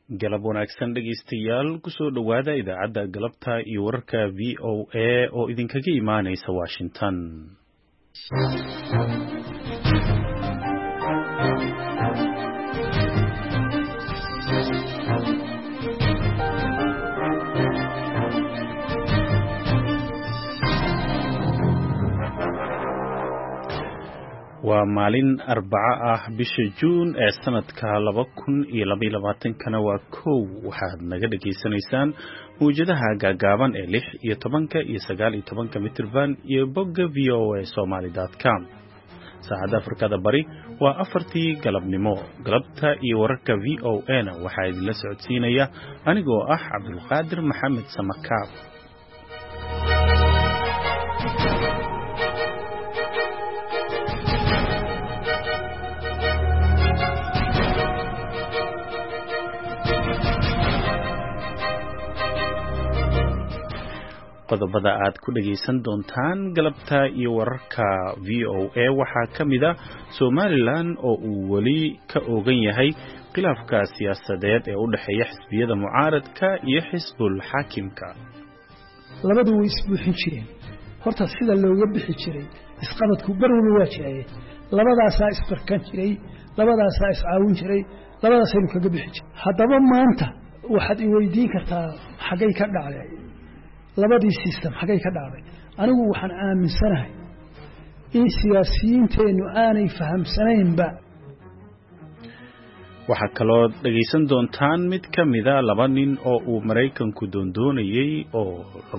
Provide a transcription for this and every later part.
galab wanaagsan dhegaystayaal kusoo dhowaada idaacadda galabta iyo wararka VOA oo idinkaga imaanaysa Washington. waa maalin Arbaca ah bisha Juun ee sanadka 2022 waa kow waxaad naga dhageysanaysaan muujadaha gaagaaban ee 6 iyo 10 iyo 9 mitirban iyo bogga voasomali.com. saacadda Afrikada Bari waa 4tii galabnimo. galabta iyo wararka VOA-na waxaa idinla socodsiinaya anigoo ah Cabdulqaadir Maxamed Samakaab. qodobada aad ku dhageysan doontaan galabta iyo wararka VOA waxaa ka mid ah Somaliland oo uu wali ka ogan yahay khilaafka siyaasadeed ee u dhaxeeya xisbiyada mucaaradka iyo xisbul xaakimka. labadu way isbuuxin jireen. horta sida looga bixi jiray isqabadku barwal waa jiray. labadaas isbarkan jiray, labadaas iscaawin jiray, labadaas aynu kaga bixi jiray. haddaba maanta waxaad i weydiin kartaa xagay ka dhacday labadii system xagay ka dhacday. anigu waxaan aaminsanahay in siyaasiyiinteenu aanay fahamsanaynba. waxaa kaloo dhageysan doontaan mid ka mida laba nin oo uu Mareykanku doondoonayay oo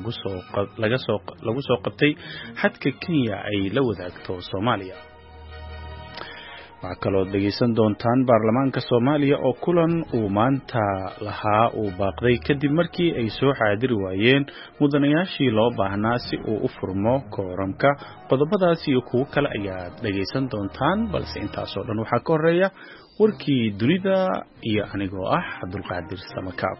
lagu soo qabtay xadka Kenya ay la wadaagto Soomaaliya. waxaa kaloo dhageysan doontaan baarlamaanka Soomaaliya oo kulan uu maanta lahaa uu baaqday kadib markii ay soo xaadiri waayeen mudanayaashii loo baahnaa si uu u furmo kooramka. qodobadaas iyo kuwo kale ayaad dhageysan doontaan, balse intaasoo dhan waxaa ka horeeya warkii dunida iyo anigoo ah Cabdulqaadir Samakaab.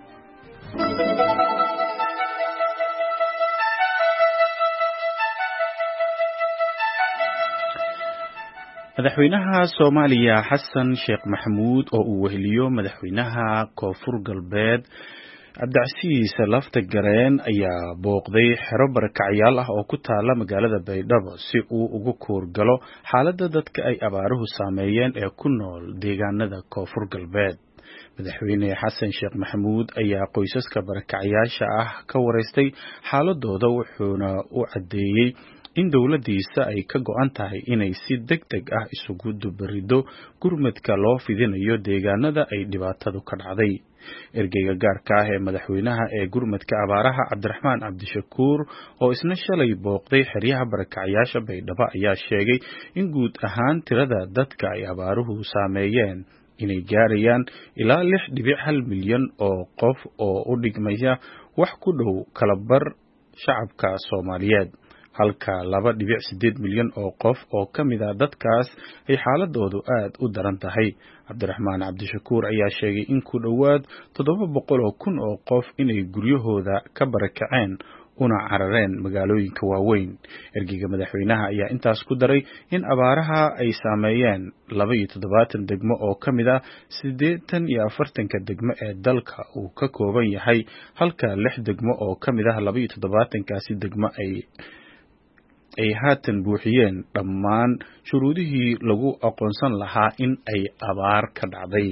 madaxweynaha Soomaaliya Xasan Sheekh Maxamuud oo uu weheliyo madaxweynaha Koonfur Galbeed Cabdicasiis Laftagareen ayaa booqday xero barakacyaal ah oo ku taala magaalada Baydhabo si uu ugu koorgalo xaaladda dadka ay abaaruhu saameeyeen ee ku nool deegaanada Koonfur Galbeed. madaxweyne Xasan Sheekh Maxamuud ayaa qoysaska barakacyaasha ah ka wareystay xaaladooda wuxuuna u cadeeyay in dawladdiisa ay ka go'an tahay inay si degdeg ah isugu dubarido gurmadka loo fidinayo deegaanada ay dhibaatadu ka dhacday. ergeyga gaarka ah ee madaxweynaha ee gurmadka abaaraha Cabdiraxmaan Cabdishakuur oo isna shalay booqday xeryaha barakacyaasha Baydhabo ayaa sheegay in guud ahaan tirada dadka ay abaaruhu saameeyeen inay gaarayaan ilaa 6.1 milyan oo qof oo u dhigmaya wax ku dhow kala bar shacabka Soomaaliyeed, halka 2.8 milyan oo qof oo ka mid ah dadkaas ay xaaladoodu aad u daran tahay. Cabdiraxmaan Cabdishakuur ayaa sheegay in ku dhowaad 700,000 oo qof inay guryahooda ka barakaceen una carareen magaalooyinka waaweyn. ergeyga madaxweynaha ayaa intaas ku daray in abaaraha ay saameeyeen 72 degmo oo ka mid ah 48 degmo ee dalka uu ka kooban yahay, halka 6 degmo oo ka mid ah 72kaasi degmo ay haatan buuxiyeen dhammaan shuruudihii lagu aqoonsan lahaa in ay abaar ka dhacday.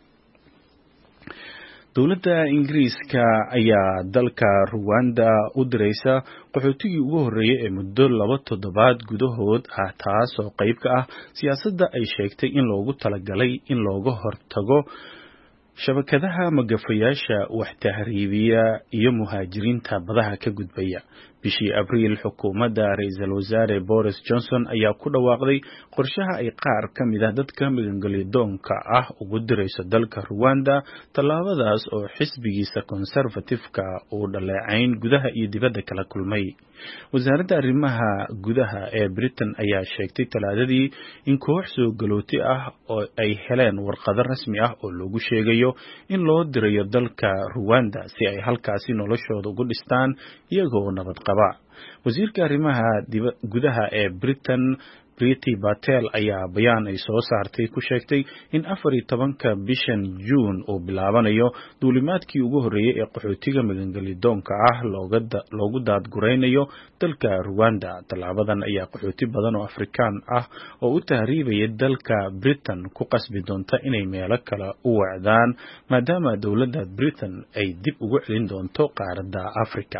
dowladda Ingiriiska ayaa dalka Rwanda u diraysa qaxootigii ugu horeeyay ee muddo 2 toddobaad gudahood ah, taas oo qayb ka ah siyaasadda ay sheegtay in loogu talagalay in looga hortago shabakadaha magafayaasha wax tahriibiya iyo muhaajiriinta badaha ka gudbaya. bishii Abriil xukuumadda ra'iisul wasaare Boris Johnson ayaa ku dhawaaqday qorshaha ay qaar ka mid ah dadka magangalyadoonka ah ugu dirayso dalka Rwanda. tallaabadaas oo xisbigiisa Conservative-ka uu dhaleecayn gudaha iyo dibadda kala kulmay. wasaaradda arrimaha gudaha ee Britain ayaa sheegtay Talaadadii in koox soo galooti ah oo ay heleen warqado rasmi ah oo lagu sheegayo in loo dirayo dalka Rwanda si ay halkaasi noloshooda ugu dhistaan iyagoo nabad qaba. wasiirka arrimaha gudaha ee Britain Priti Patel ayaa bayaan ay soo saartay ku sheegtay in 14 bishan June uu bilaabanayo duulimaadkii ugu horeeyay ee qaxootiga magangelidoonka ah loogu daadguraynayo dalka Rwanda. Talaabadan ayaa qaxooti badan oo Afrikaan ah oo u tahriibaya dalka Britain ku qasbi doonta inay meelo kale u wacdaan maadaama dowladda Britain ay dib ugu celin doonto qaaradda Afrika.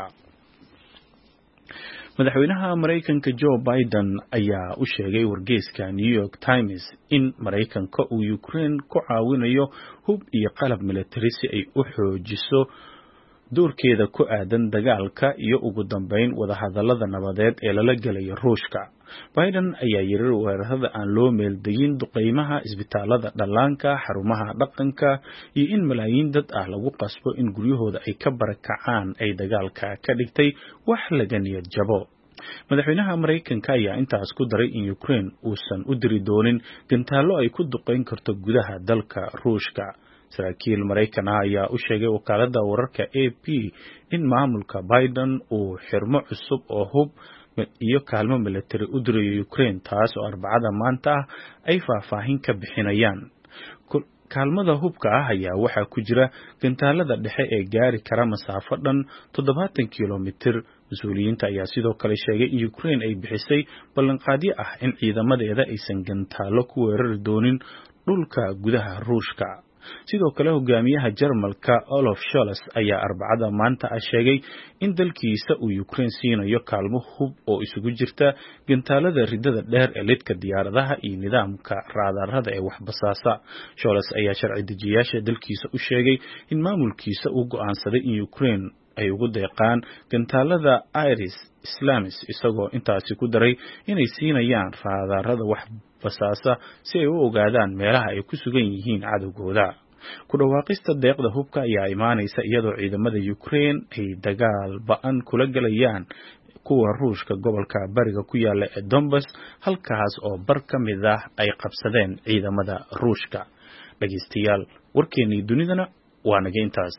Madaxweynaha Mareykanka Joe Biden ayaa u sheegay wargeyska New York Times in Mareykanka uu Ukraine ku caawinayo hub iyo qalab military si ay u xoojiso doorkeeda ku aadan dagaalka iyo ugu dambeyn wadahadallada nabadeed ee lala galayo Ruushka. Biden ayaa yiri weerarada aan loo meeldegin duqeymaha isbitaalada dhallaanka, xarumaha dhaqanka iyo in malaayiin dad ah lagu qasbo in guryahooda ay ka barakacaan ay dagaalka ka dhigtay wax laga niyad jabo. Madaxweynaha Mareykanka ayaa intaas ku daray in Ukraine uusan u diri doonin gantaalo ay ku duqeyn karto gudaha dalka Ruushka. Saraakiil Mareykan ayaa u sheegay wakaaladda wararka AP in maamulka Biden uu xirmo cusub oo hub iyo kaalmo military u dirayo Ukraine, taas oo Arbacada maanta ay faahfaahin ka bixinayaan. Kaalmada hubka ayaa waxaa ku jira gantaalada dhexe ee gaari kara masaafo dhan 70 kilomitir. Mas'uuliyiinta ayaa sidoo kale sheegay in Ukraine ay bixisay ballanqaadyo ah in ciidamadeeda aysan gantaalo ku weerari doonin dhulka gudaha Ruushka. Sidoo kale hogaamiyaha Jarmalka Olaf Scholz ayaa Arbacada maanta sheegay in dalkiisa uu Ukraine siinayo kaalmo hub oo isugu jirta gantaalada ridada dheer ee lidka diyaaradaha iyo nidaamka raadarada ee waxbasaasa. Scholz ayaa sharci dejiyaasha dalkiisa u sheegay in maamulkiisa uu go'aansaday in Ukraine ay ugu deeqaan gantaalada Iris Islamis, isagoo intaasi ku daray inay siinayaan raadarada waxbasaasa si ay u ogaadaan meelaha ay ku sugan yihiin cadowgooda. Ku dhawaaqista deeqda hubka ayaa imaanaysa iyadoo ciidamada Ukraine ay dagaal ba'an kula galayaan kuwa Ruushka gobolka bariga ku yaala ee Donbas, halkaas oo bar ka mid ah ay qabsadeen ciidamada Ruushka. Dhageystayaal, warkeennii dunidana waa naga intaas.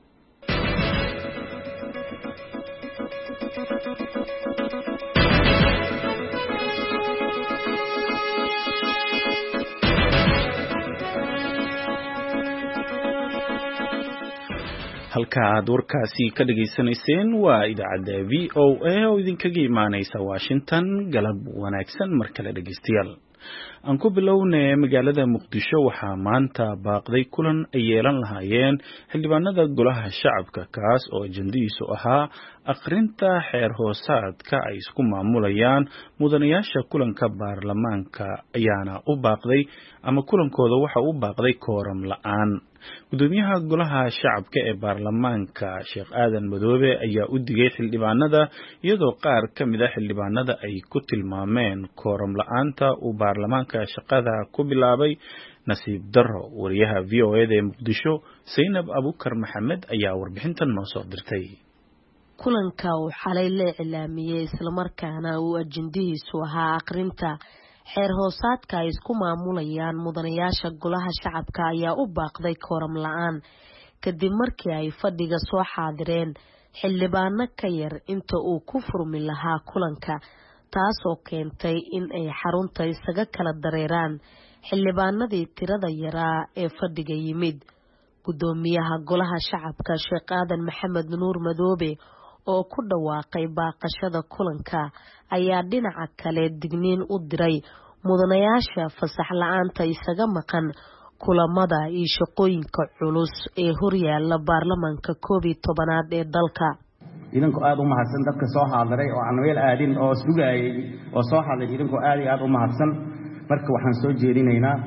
halka aad warkaasi ka dhageysanayseen waa idaacadda VOA oo idinkaga imaanaysa Washington. galab wanaagsan mar kale dhageystayaal. aan ku bilownay magaalada Muqdisho waxaa maanta baaqday kulan ay yeelan lahaayeen xildhibaanada golaha shacabka, kaas oo ajandihiisu ahaa akhrinta xeer hoosaadka ay isku maamulayaan mudanayaasha kulanka baarlamaanka ayaana u baaqday ama kulankooda waxa uu baaqday kooram la'aan. gudoomiyaha golaha shacabka ee baarlamaanka Sheekh Aadan Madoobe ayaa u digay xildhibaanada iyadoo qaar ka mid ah xildhibaanada ay ku tilmaameen kooram la'aanta uu baarlamaanka shaqada ku bilaabay nasiib darro. wariyaha VOA ee Muqdisho Zainab Abukar Maxamed ayaa warbixintan noo soo dirtay. kulanka uu xalay la cilaamiyay isla markaana uu ajandihiisu ahaa akhrinta xeer hoosaadka ay isku maamulayaan mudanayaasha golaha shacabka ayaa u baaqday kooram la'aan kadib markii ay fadhiga soo xaadireen xildhibaano ka yar inta uu ku furmi lahaa kulanka, taasoo keentay in ay xarunta isaga kala dareeraan xildhibaanadii tirada yaraa ee fadhiga yimid. gudoomiyaha golaha shacabka Sheekh Aadan Maxamed Nuur Madoobe oo ku dhawaaqay baaqashada kulanka ayaa dhinaca kale digniin u diray mudanayaasha fasax la'aanta isaga maqan kulamada iyo shaqooyinka culus ee horyaala baarlamaanka 11aad ee dalka. idinku aad u mahadsan dadka soo haadiray oo aan weel aadin oo sugayay oo soo hadlay, idinku aad u mahadsan. marka waxaan soo jeedinaynaa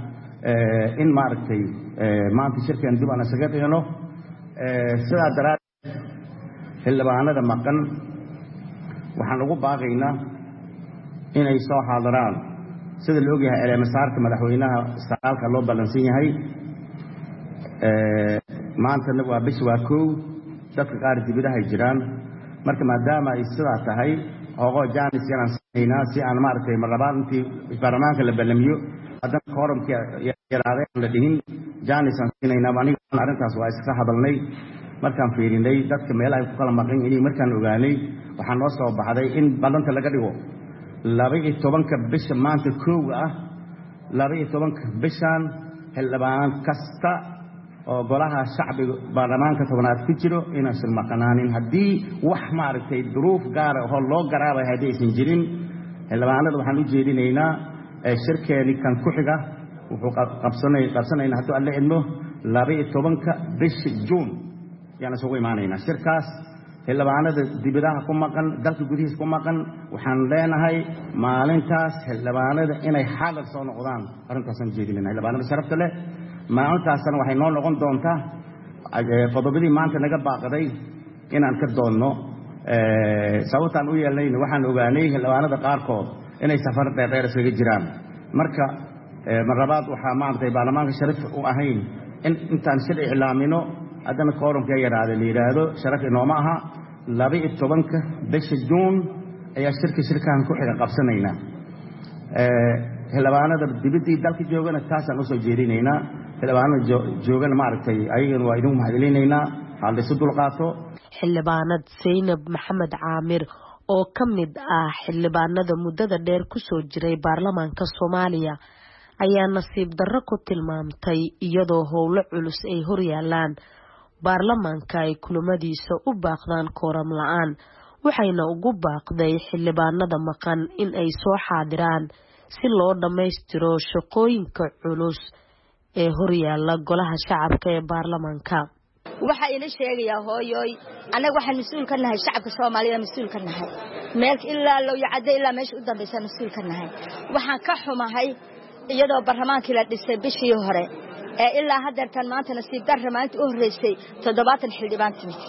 in maaragtay maanta shirkan dib aan isaga dhigno sidaa daraaddeed xildhibaanada maqan waxaan ugu baaqaynaa inay soo xaadiraan sida la ogyahay eleemasaarka madaxweynaha sagaalka loo ballansan yahay. maantana waa bish waa 1 dadka qaar dibidahay jiraan, marka maadaama ay sidaa tahay hoogo jaanis yaraan sinaynaa si aan maaragtay marlabaad intii baarlamaanka la ballamiyo haddana kooramkii yaraaday aan la dhihin jaanis aan sinaynaa. aniga arrintaas waa iska hadalnay markaan fiirinay dadka meelaha ku kala maqan inay markaan ogaanay waxaa noo soo baxday in ballanta laga dhigo 12 bisha maanta koow ah 12 bishan xildhibaan kasta oo golaha shacbiga baarlamaanka tobnaad ku jiro inaan shirmaqanaanin haddii wax maaragtay duruuf gaar ah oo loo garaabay haddaysan jirin xildhibaanada waxaan u jeedinaynaa shirkeeni kan ku xiga wuxuu qabsanaynaa hadduu alle idmo 12 bisha juun yaan isugu imaanaynaa shirkaas xildhibaanada dibadaha ku maqan dalka gudihiisa ku maqan waxaan leenahay maalintaas xildhibaanada inay xaadir soo noqdaan arrintaasaan jeedinaynaa xildhibaanada sharafta leh maalintaasna waxay noo noqon doontaa qodobadii maanta naga baaqaday inaan ka doonno sababtaan u yeelnayna waxaan ogaanay xildhibaanada qaarkood inay safar dheerdheer iskaga jiraan marka marlabaad waxaa maaragtay baarlamaanka sharaf u ahayn in intaan shir iclaamino haddana koorumka yaraada la yidhaahdo sharaf inooma aha 12 bisha juun ayaa shirkaan ku xiga qabsanaynaa xildhibaanada dibaddii dalka joogana taasaan usoo jeedinaynaa xildhibaanada joogana maaragtay ayagana waa idinku mahadcelinaynaa haldhisu dulqaato xildhibaanad Zaynab Maxamed Caamir oo ka mid ah xildhibaanada muddada dheer ku soo jiray baarlamaanka Soomaaliya ayaa nasiib darro ku tilmaamtay iyadoo howlo culus ay hor yaalaan baarlamaanka ay kulamadiisa u baaqdaan kooram la'aan waxayna ugu baaqday xildhibaanada maqan in ay soo xaadiraan si loo dhammaystiro shaqooyinka culus ee hor yaala golaha shacabka ee baarlamaanka waxa ila sheegayaa hooyoy anaga waxaan mas'uul ka nahay shacabka Soomaaliyeed mas'uul ka nahay meel ilaa loo yacday ilaa meesha u dambaysa mas'uul ka nahay waxaan ka xumahay iyadoo baarlamaankii la dhisay bishii hore ee ilaa haddeertan maanta nasiib darro maanta u horeysay 70 xildhibaan timid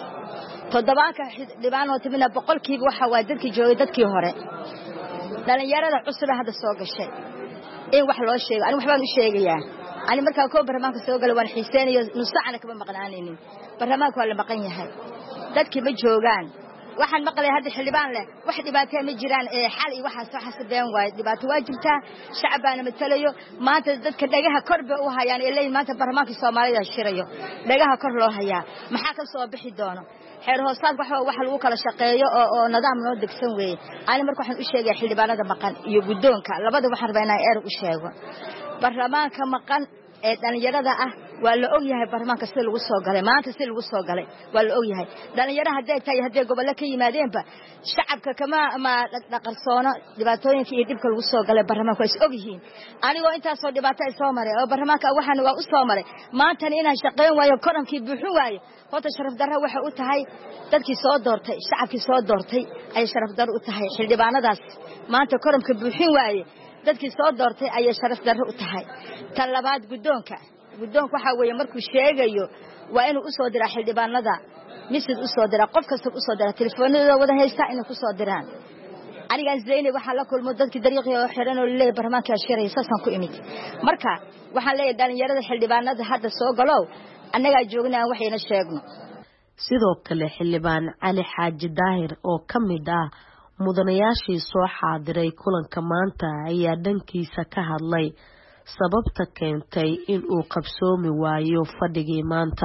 70 xildhibaan oo timina boqolkiiba waxa waa dadkii joogay dadkii hore dhalinyarada cusub hadda soo gashay in wax loo sheego aniga waxbaan u sheegayaa ani markaa koo baarlamaanka soo galay waan xiiseenayo nusacana kama maqnaanaynin baarlamaanka waa la maqan yahay dadkii ma joogaan waxaan maqlay hadda xildhibaan leh wax dhibaato ma jiraan xal iyo waxa been waay dhibaato waa jirtaa shacabana matalayo maanta dadka dhagaha korba u hayaan ilaa maanta baarlamaanka Soomaaliya shirayo dhagaha kor loo hayaa maxaa ka soo bixi doono xeer hoosaad wax lagu kala shaqeeyo oo nidaam noo degsan weey ani marka waxaan u sheegay xildhibaanada maqan iyo guddoonka labada waxaan rabaa inaan u sheego baarlamaanka maqan ee dhalinyarada ah waa la og yahay baarlamaanka si lagu soo galay maanta si lagu soo galay waa la og yahay dhalinyarada hadday gobolka ka yimaadeenba shacabka kama dhaqarsoono dhibaatooyinka iyo dibka lagu soo galay baarlamaanka is og yihiin anigoo intaas soo dhibaato ay soo maray oo baarlamaanka waxaan waa u soo maray maanta inaan shaqeyn waayo korankii buuxin waayo horta sharaf darro waxa u tahay dadkii soo doortay shacabkii soo doortay ay sharaf darro u tahay xildhibaanadaas maanta koramka buuxin waaye dadkii soo doortay ay sharaf darro u tahay tan labaad guddoonka waxa weeye markuu sheegayo waa inuu u soo diraa xildhibaanada misid u soo diraa qof kasta u soo diraa telefoonadooda wada haysta inay ku soo diraan aniga Zaynab waxa la kulmo dadkii dariiqii oo xiran oo leeyahay baarlamaanka shiraysa san ku imid marka waxaan leeyahay dhalinyarada xildhibaanada hadda soo galow annaga joognaa waxayna sheegno sidoo kale xildhibaan Cali Xaaji Daahir oo ka mid ah mudanayaashii soo xaadiray kulanka maanta ayaa dhankiisa ka hadlay sababta keentay in uu qabsoomi waayo fadhigii maanta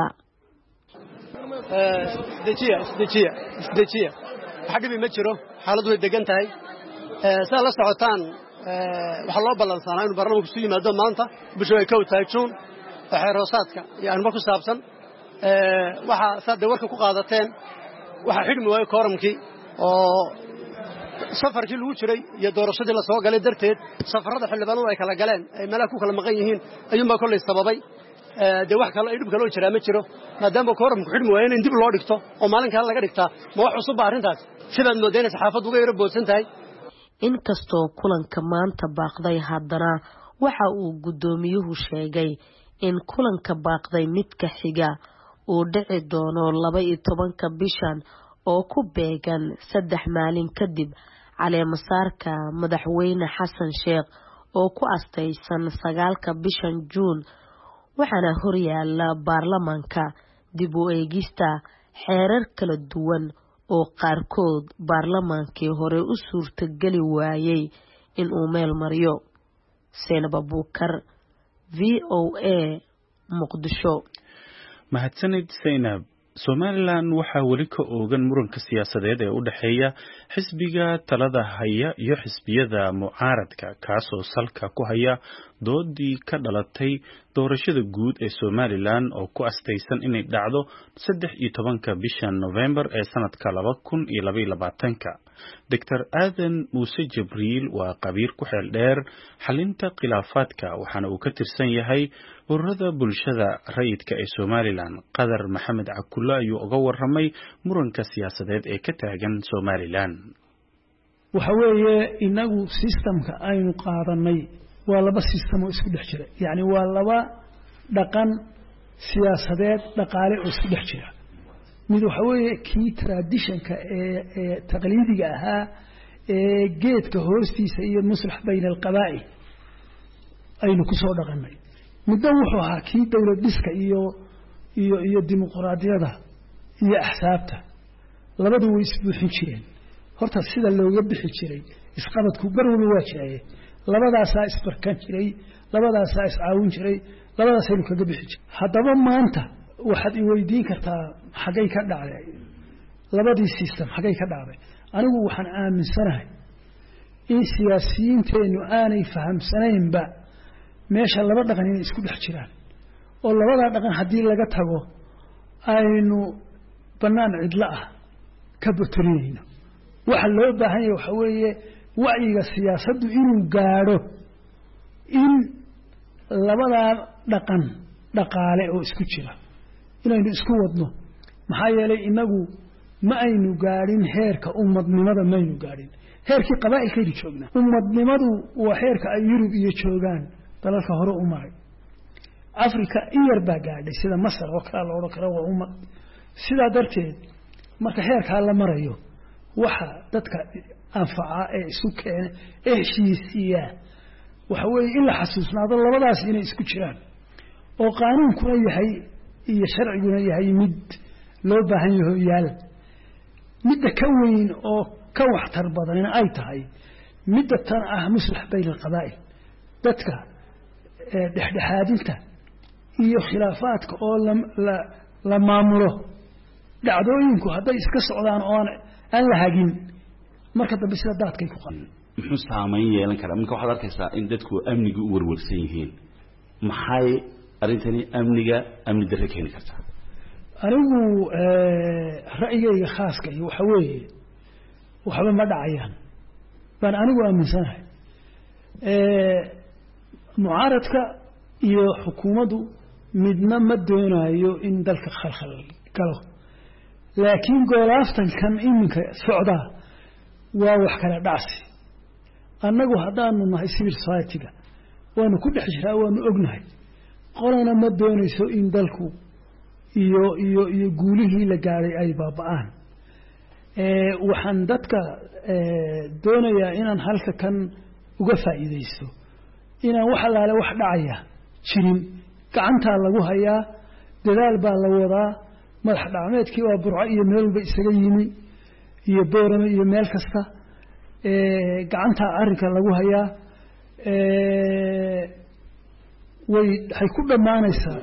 isdejiya waxa dhibi ma jiro xaaladu way degan tahay saa la socotaan waxa loo ballansanaa inuu baarlamaanku isu yimaado maanta bisha ay ka tahay Juun xeer hoosaadka iyo arrimo ku saabsan waxa saade warka ku qaadateen waxa xidhmi waayo kooramkii oo safarkii lagu jiray iyo doorashadii la soo galay darteed safarada xildhibaanadu ay kala galeen ay meelaha ku kala maqan yihiin ayuunbaa kolley sababay dee wax kale ay dhib kale oo jiraa ma jiro maadaama kooramku xidhmi waayo in dib loo dhigto oo maalin kale laga dhigtaa ma wax cusub ba arrintaas sidaad moodayna saxaafaddu uga yaro boodsan tahay inkastoo kulanka maanta baaqday haddana waxa uu guddoomiyuhu sheegay in kulanka baaqday midka xiga uu dhici doono 12 bishan oo ku beegan 3 maalin kadib caleemasaarka madaxweyne Xasan Sheekh oo ku astaysan 9 bishan Juun waxaana horyaala baarlamaanka dib u eegista xeerar kala duwan oo qaarkood baarlamaankii hore u suurtagali waayay in uu meel mariyo Zaynab Abuukar VOA Muqdisho mahadsanid Zaynab Somaliland waxaa weli ka oogan muranka siyaasadeed ee u dhexeeya xisbiga talada haya iyo xisbiyada mucaaradka kaasoo salka ku haya doodii ka dhalatay doorashada guud ee Somaliland oo ku astaysan inay dhacdo 13 bisha November ee sanadka 2022. Dr. Aadan Muuse Jibriil waa qabiir ku xeel dheer xalinta khilaafaadka waxaana uu ka tirsan yahay ururada bulshada rayidka ee Somaliland. Qadar Maxamed Cakulla ayuu uga warramay muranka siyaasadeed ee ka taagan Somaliland. waxa weeye inagu systemka aynu qaadanay waa laba system oo isku dhex jira yani waa laba dhaqan siyaasadeed dhaqaale oo isku dhex jira mid waxa weeye kii traditionka ee taqliidiga ahaa ee geedka hoostiisa iyo muslax bayna alqabaa'il aynu ku soo dhaqanay midna wuxuu ahaa kii dawlad dhiska iyo dimuqraadiyada iyo axsaabta labadu way isbuuxin jireen horta sida looga bixi jiray isqabadku barwada waa jiray labadaas isbarkan jiray labadaas iscaawin jiray labadaas aynu kaga bixi jiray hadaba maanta waxaad i weydiin kartaa xagay ka dhacday labadii system xagay ka dhacday anigu waxaan aaminsanahay in siyaasiyiinteenu aanay fahamsanaynba meesha laba dhaqan inay isku dhex jiraan oo labada dhaqan haddii laga tago aynu banaan cidla ah ka batorinayno waxa loo baahan yahay waxa weeye wacyiga siyaasaddu inuu gaadho in labada dhaqan dhaqaale oo isku jira inaynu isku wadno maxaa yeelay inagu ma aynu gaadhin heerka ummadnimada maynu gaadhin heerkii qabaa'ilkaynu joognaa ummadnimadu waa heerka ay Yurub iyo joogaan dalalka hore u maray Afrika iyar baa gaadhay sida Masar oo kale loo karo waa ummad sida darteed marka heerka la marayo waxa dadka anfaca ee isu keenay heshiisiya waxa weeye in la xasuusnaado labadaas inay isku jiraan oo qaanuunkuna yahay iyo sharciguna yahay mid loo baahan yahay yaal mid ka weyn oo ka waxtar badan ay tahay mid tan ah muslax bayna alqabaa'il dadka dhexdhexaadinta iyo khilaafaadka oo la maamulo dhacdooyinku hadday iska socdaan oo aan la hagin marka dambe sida daadkay ku qaadan muxuu saameyn yeelan karaa marka waxaad arkaysaa in dadku amniga u warwarsan yihiin maxay arintani amni darro keeni kartaa anigu ra'yigayga khaaska iyo waxa weeye waxba ma dhacayaan baan anigu aaminsanahay mucaaradka iyo xukuumaddu midna ma doonayo in dalka khalkhal galo laakiin goolaaftankan iminka socda waa wax kala dhacsi annagu haddaanu nahay civil society-ga waanu ku dhex jiraa waanu ognahay qolana ma doonayso in dalku iyo guulihii la gaaray ay baaba'aan waxaan dadka doonayaa inaan halka kan uga faa'iidaysto inaan wax allaale wax dhacaya jirin gacantaa lagu hayaa dadaal baa la wadaa madax dhacmeedkii waa burco iyo meel walba isaga yimi iyo boorame iyo meel kasta gacantaa arrinka lagu hayaa waxay ku dhammaanaysaa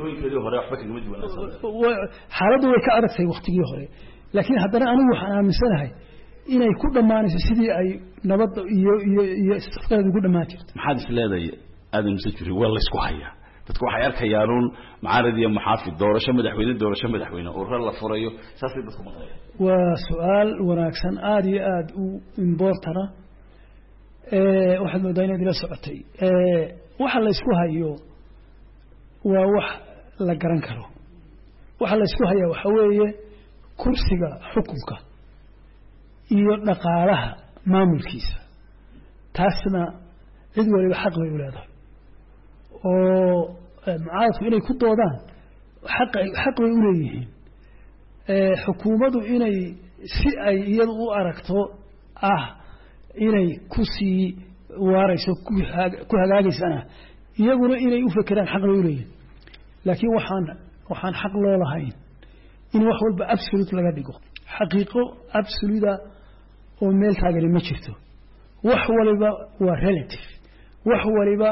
xaaladdu way ka adagtay waktigii hore laakiin haddana anigu waxaan aaminsanahay inay ku dhammaanayso sidii ay nabadda iyo isticfaad ugu dhammaan jirto maxaad is leedahay aadan Muuse Jibriil waa la isku hayaa dadku waxay arkayaan mucaarad iyo muxaafid doorasho madaxweyne urur la furayo saasay dadku maqlayaan waa su'aal wanaagsan aad iyo aad u important waxaad moodaa inaad ila socotay waxa la isku hayo waa wax la garan karo waxa la isku hayaa waxa weeye kursiga xukunka iyo dhaqaalaha maamulkiisa taasna cid waliba xaq bay u leedahay oo mucaaradku inay ku doodaan xaq bay u leeyihiin xukuumaddu inay si ay iyadu u aragto inay ku sii waarayso ku hagaagaysana iyaguna inay u fekeraan xaq bay u leeyihiin laakiin waxaan xaq loo lahayn in wax walba absolute laga dhigo xaqiiqo absoluta oo meel taagani ma jirto wax waliba waa relative wax waliba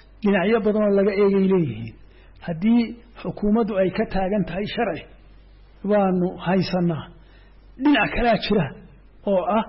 dhinacyo badan oo laga eegay leeyihiin haddii xukuumaddu ay ka taagan tahay sharci baanu haysanaa dhinac kalaa jira oo ah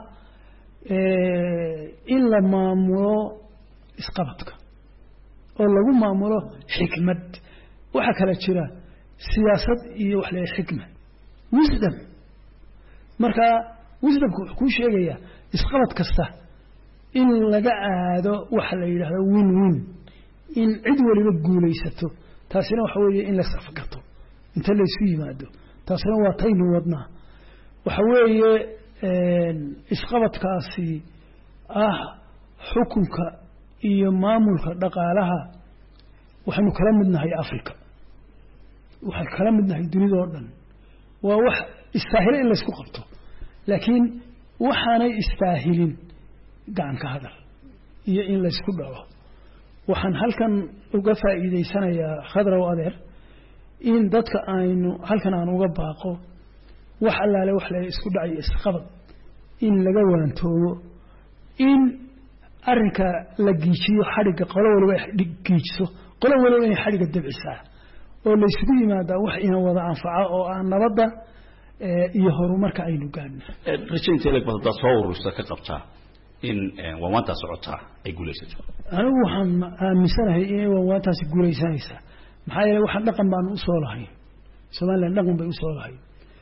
in la maamulo isqabadka oo lagu maamulo xikmad waxa kala jira siyaasad iyo wax la xikmad wisdom marka wisdomku wuxuu ku sheegayaa isqabad kasta in laga aado waxa la yiraahdo win-win in cid waliba guulaysato taasina waxa weeye in la safgato inta la isku yimaado taasina waa taynu wadnaa waxa weeye isqabadkaasi xukunka iyo maamulka dhaqaalaha waxaanu kala midnahay Afrika waxaan kala midnahay dunida oo dhan waa wax istaahil in la isku qabto laakiin waxaanay istaahilin gacan ka hadal iyo in la isku dhaco waxaan halkan uga faa'iideysanayaa Khadraw adeer in dadka aynu halkan aan uga baaqo wax allaale wax la isku dhacay isqabad in laga waantoobo in arrinka la giijiyo xariga qolo waliba giijiso qolo waliba in xariga dabcisaa oo la isugu yimaada wax ina wada anfaca oo aan nabadda iyo horumarka aynu gaadhno rajinta ila badda soo urursa ka qabtaa in waanta socota ay guulaysato anigu waxaan aaminsanahay in waantaasi guulaysanaysa maxaa yeelay waxaan dhaqan baan u soo lahayn Soomaaliland dhaqan bay u soo lahayn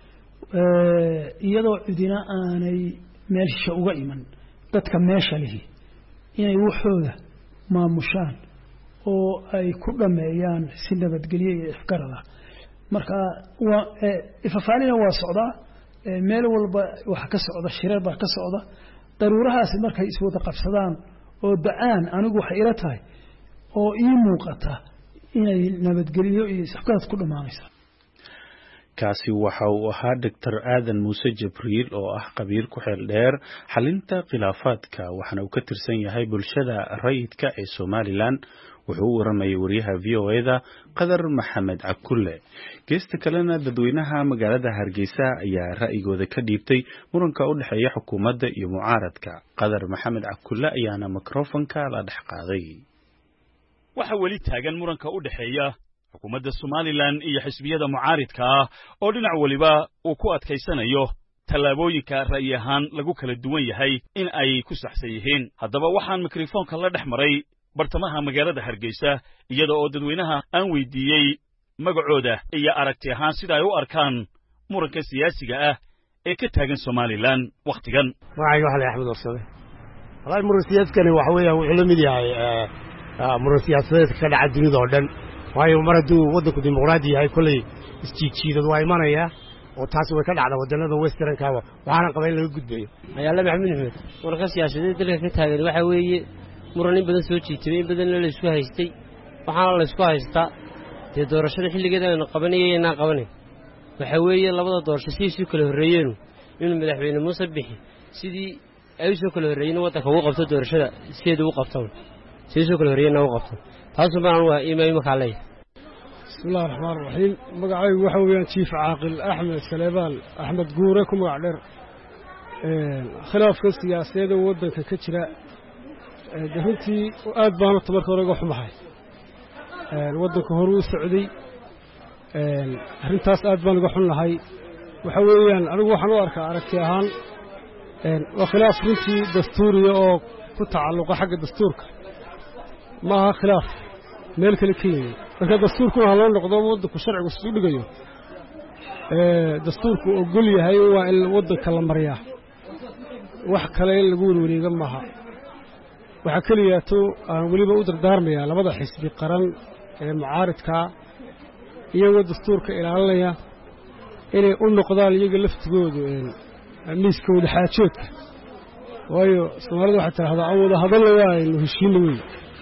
iyadoo cidina aanay meesha uga iman dadka meesha lihi inay waxooda maamushaan oo ay ku dhameeyaan si nabadgelyo iyo ifkarada marka waa ifafaalina waa socdaa meel walba waxa ka socda shirar baa ka socda daruurahaas markay iswada qabsadaan oo da'aan anigu waxa ila tahay oo ii muuqata inay nabadgelyo iyo isafkarad ku dhamaanayso kaasi waxa uu ahaa Dr. Aadan Muuse Jibriil oo ah qabiir ku xeel dheer xalinta khilaafaadka waxana uu ka tirsan yahay bulshada rayidka ee Somaliland wuxuu waramayay wariyaha VOA-da Qadar Maxamed Cakulle geesta kalena dadweynaha magaalada Hargeysa ayaa ra'yigooda ka dhiibtay muranka u dhaxeeya xukuumadda iyo mucaaradka Qadar Maxamed Cakulle ayaana mikrofonka la dhex qaaday waxa wali taagan muranka u dhaxeeya xukuumadda Somaliland iyo xisbiyada mucaaradka oo dhinac waliba uu ku adkaysanayo talaabooyinka ra'yi ahaan lagu kala duwan yahay in ay ku saxsan yihiin haddaba waxaan mikrofonka la dhex maray bartamaha magaalada Hargeysa iyada oo dadweynaha aan weydiiyay magacooda iyo aragti ahaan sida ay u arkaan muranka siyaasiga ee ka taagan Somaliland waqtigan magacayga waxa la Axmed Warsame wallahi muran siyaasiga waxa weeyaan wuxuu la mid yahay muran siyaasadeed ka dhaca dunida oo dhan waayo maradu wadanku dimuqraadi yahay kulay isjiidjiidad waa imanaya oo taas way ka dhacda wadanada westernka waxaana qabay in laga gudbayo ayaala maxamed axmed muranka siyaasadeed dalka ka taagan waxa weeye muran in badan soo jiitay in badan la isku haystay waxaana la isku haystaa doorashada xilligeeda aan qabanayna qabanay waxa weeye labada doorasho si isu kala horeeyeen inuu madaxweyne Muuse bixi sidii ay soo kala horeeyeen wadanka uu qabto doorashada sidii uu qabto si isu kala horeeyeen uu qabto taas baan waa iimayma kaalay bismillaahir rahmaanir rahiim magacaygu waxa weeyaan Chief Caaqil Axmed Saleebaan Axmed Guure ku magac dheer khilaafka siyaasadeed ee wadanka ka jira runtii aad baan tamarka hore uga xumahay wadanka hore u socday arrintaas aad baan uga xunnahay waxa weeyaan anigu waxaan u arkaa aragti ahaan waa khilaaf runtii dastuuriya oo ku tacalluqa xagga dastuurka maaha khilaaf meel kale ka yimid marka dastuurkuna loo noqdo wadanku sharcigu siduu dhigayo dastuurku ogol yahay waa in wadanka la mariyaa wax kale in lagu wareega maaha waxa kaliya aan waliba u dardaarmaya labada xisbi qaran ee mucaaradka iyagoo dastuurka ilaalinaya inay u noqdaan iyaga laftigoodu miiska wada xaajoodka waayo Soomaalidu waxay tiraahdaa aan wada hadalno waa aynu heshiino weey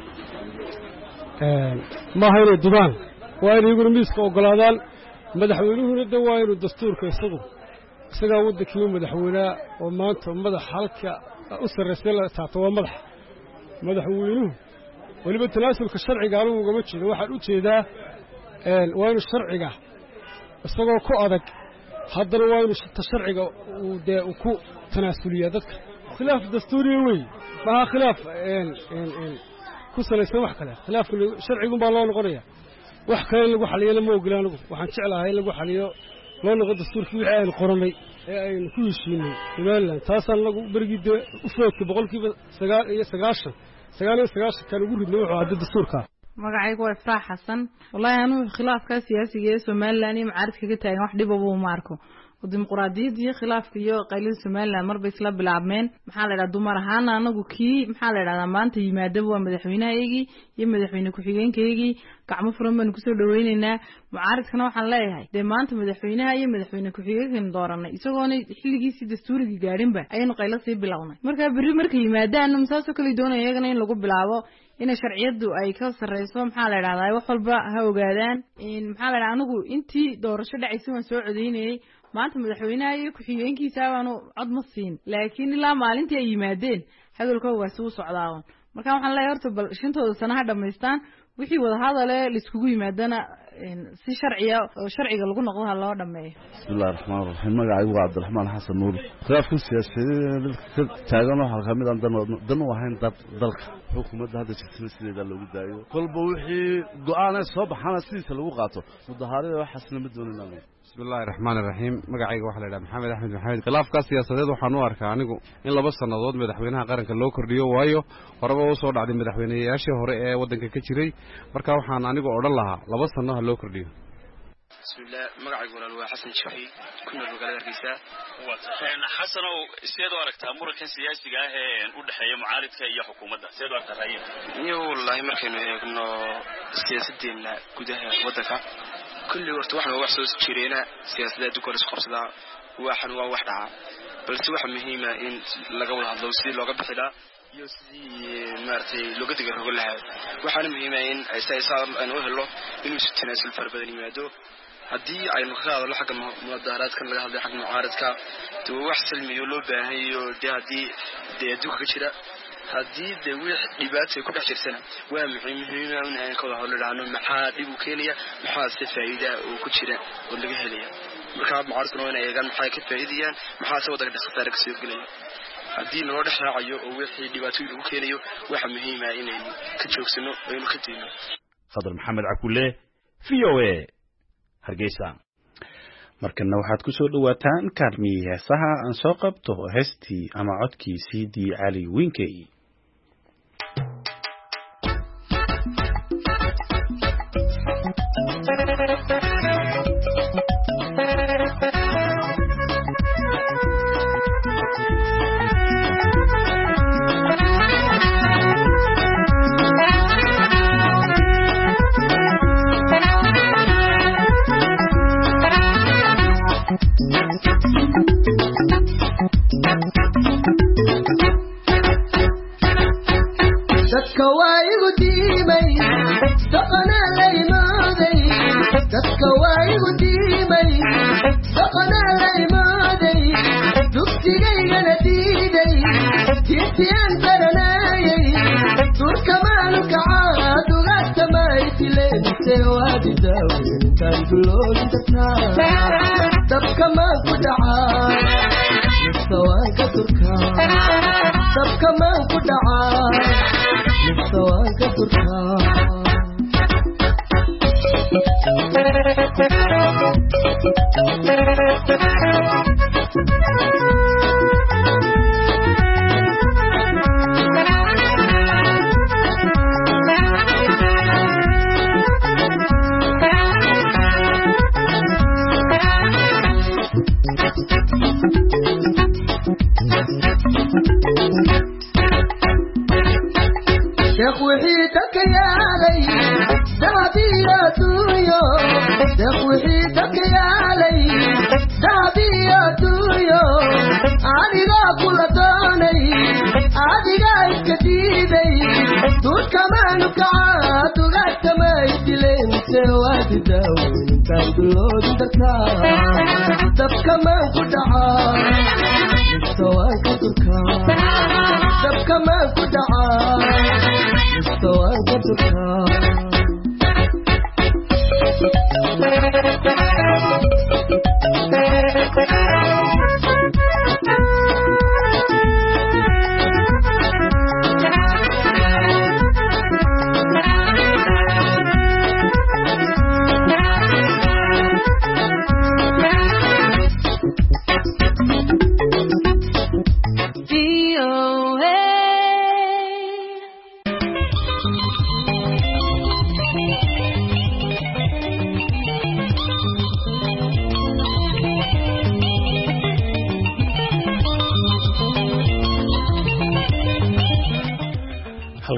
ma hayno dibaan waa inay iyagu miiska ogolaadaan madaxweynuhuna waa inuu dastuurka isaga wadankii madaxweynaha oo maanta madax halka u sareysay la taato waa madaxweynuhu waliba talaasulka sharciga anigu ugama jeedo waxaan u jeedaa waa inuu sharciga isagoo ku adag haddana waa inuu sharciga uu ku tanaasuliyaa dadka khilaaf dastuuri weey maaha khilaaf ku salaysan wax kale khilaafka sharcigu baa loo noqonaya wax kale lagu xaliyo lama ogolaan waxaan jeclahay in lagu xaliyo loo noqo dastuurkii wixii aynu qoranay ee aynu ku heshiinay somalilan taasaan lagu berigii dee u foodka 99% kan ugu ridnay wuxuu hadda dastuurka magacaygu waa Ifraax Xasan wallahi anu khilaafka siyaasiga ee Soomaaliland iyo mucaaradka ka taagan wax dhib ah uma arko dimuqraadiyadda iyo khilaafka iyo qaylada Soomaaliland marba isla bilaabmeen maxaa la yiraahdaa dumar ahaan anagu kii maxaa la yiraahdaa maanta yimaadaba waa madaxweynahaygii iyo madaxweyne ku-xigeenkaygii gacmo furan baan ku soo dhaweynaynaa mucaaradkana waxaan leeyahay de maanta madaxweynaha iyo madaxweyne ku-xigeenkan dooranay isagoona xilligiisii dastuuriga gaarinba ayaynu qaylo sii bilownay marka berri markay yimaadaan masaasoo kale doonaya iyagana in lagu bilaabo in sharciyadu ay ka sareyso maxaa la yiraahdaa wax walba ha ogaadaan in maxaa la yiraahdaa anigu intii doorasho dhacaysay waan soo codeynayay maanta madaxweynaha iyo ku-xigeenkiisa aanu cod ma siin laakiin ilaa maalintii ay yimaadeen hadalkooda waa soo socdaan marka waxaan leeyahay horta bal 5 sano ha dhameystaan wixii wada hadal ee iskugu yimaadana si sharciya oo sharciga lagu noqdo loo dhameeyo bismillaahir rahmaanir rahiim magacaygu waa Cabdiraxmaan Xasan Nuur khilaafka siyaasadeed taagan waxa kamid ah dan u ahayn dalka xukuumadda hadda jirta sideeda loogu daayo kolba wixii go'aan ay soo baxana sidiisa lagu qaato mudaharada waxa xasnimad doonayna bismillaahir rahmaanir rahiim magacaygu waxa la yiraahdaa Maxamed Axmed Maxamed khilaafka siyaasadeed waxaan u arkaa anigu in 2 sanadood madaxweynaha qaranka loo kordhiyo waayo horeba uu soo dhacday madaxweynayaashii hore ee wadanka ka jiray marka waxaan anigu oran lahaa 2 sano ha loo kordhiyo bismillaah magacaygu waa Xasan Shafi kuna magaalada Hargeysa xasan oo sideed u aragtaa murankan siyaasiga ah ee u dhaxeeya mucaaradka iyo xukuumadda sideed u aragtaa iyo wallahi markaynu eegno siyaasadeena gudaha wadanka kulli horta waxaan wax soo jireena siyaasadda dukor isqabsada waxan waa wax dhaca balse waxa muhiim ah in laga wada hadlo si looga bixida iyo si maartay looga diga rogo lahayd waxaan muhiim ah in ay saysan u helo inuu si tanaasul farbadan yimaado haddii aynu ka hadalno xagga mudaharaadkan laga hadlay xagga mucaaradka wax salmiyo loo baahan yahay haddii adduunka ka jira haddii wix dhibaato ku dhex jirsana waa muhiim in aan ka wada hadalno maxaa dhib u keenaya maxaa si faa'iido oo ku jira oo laga helaya marka mucaaradkuna waa inay eegaan maxay ka faa'iidayaan maxaa soo wada dhaqaale ka soo gelaya haddii noo dhex raacayo oo wixii dhibaato lagu keenayo waxa muhiim ah inaynu ka joogsano oo aynu ka diino Khadar Maxamed Cakule VOA Hargeysa markana waxaad ku soo dhawaataan kaalmii heesaha aan soo qabto heestii ama codkii CD Ali Winkey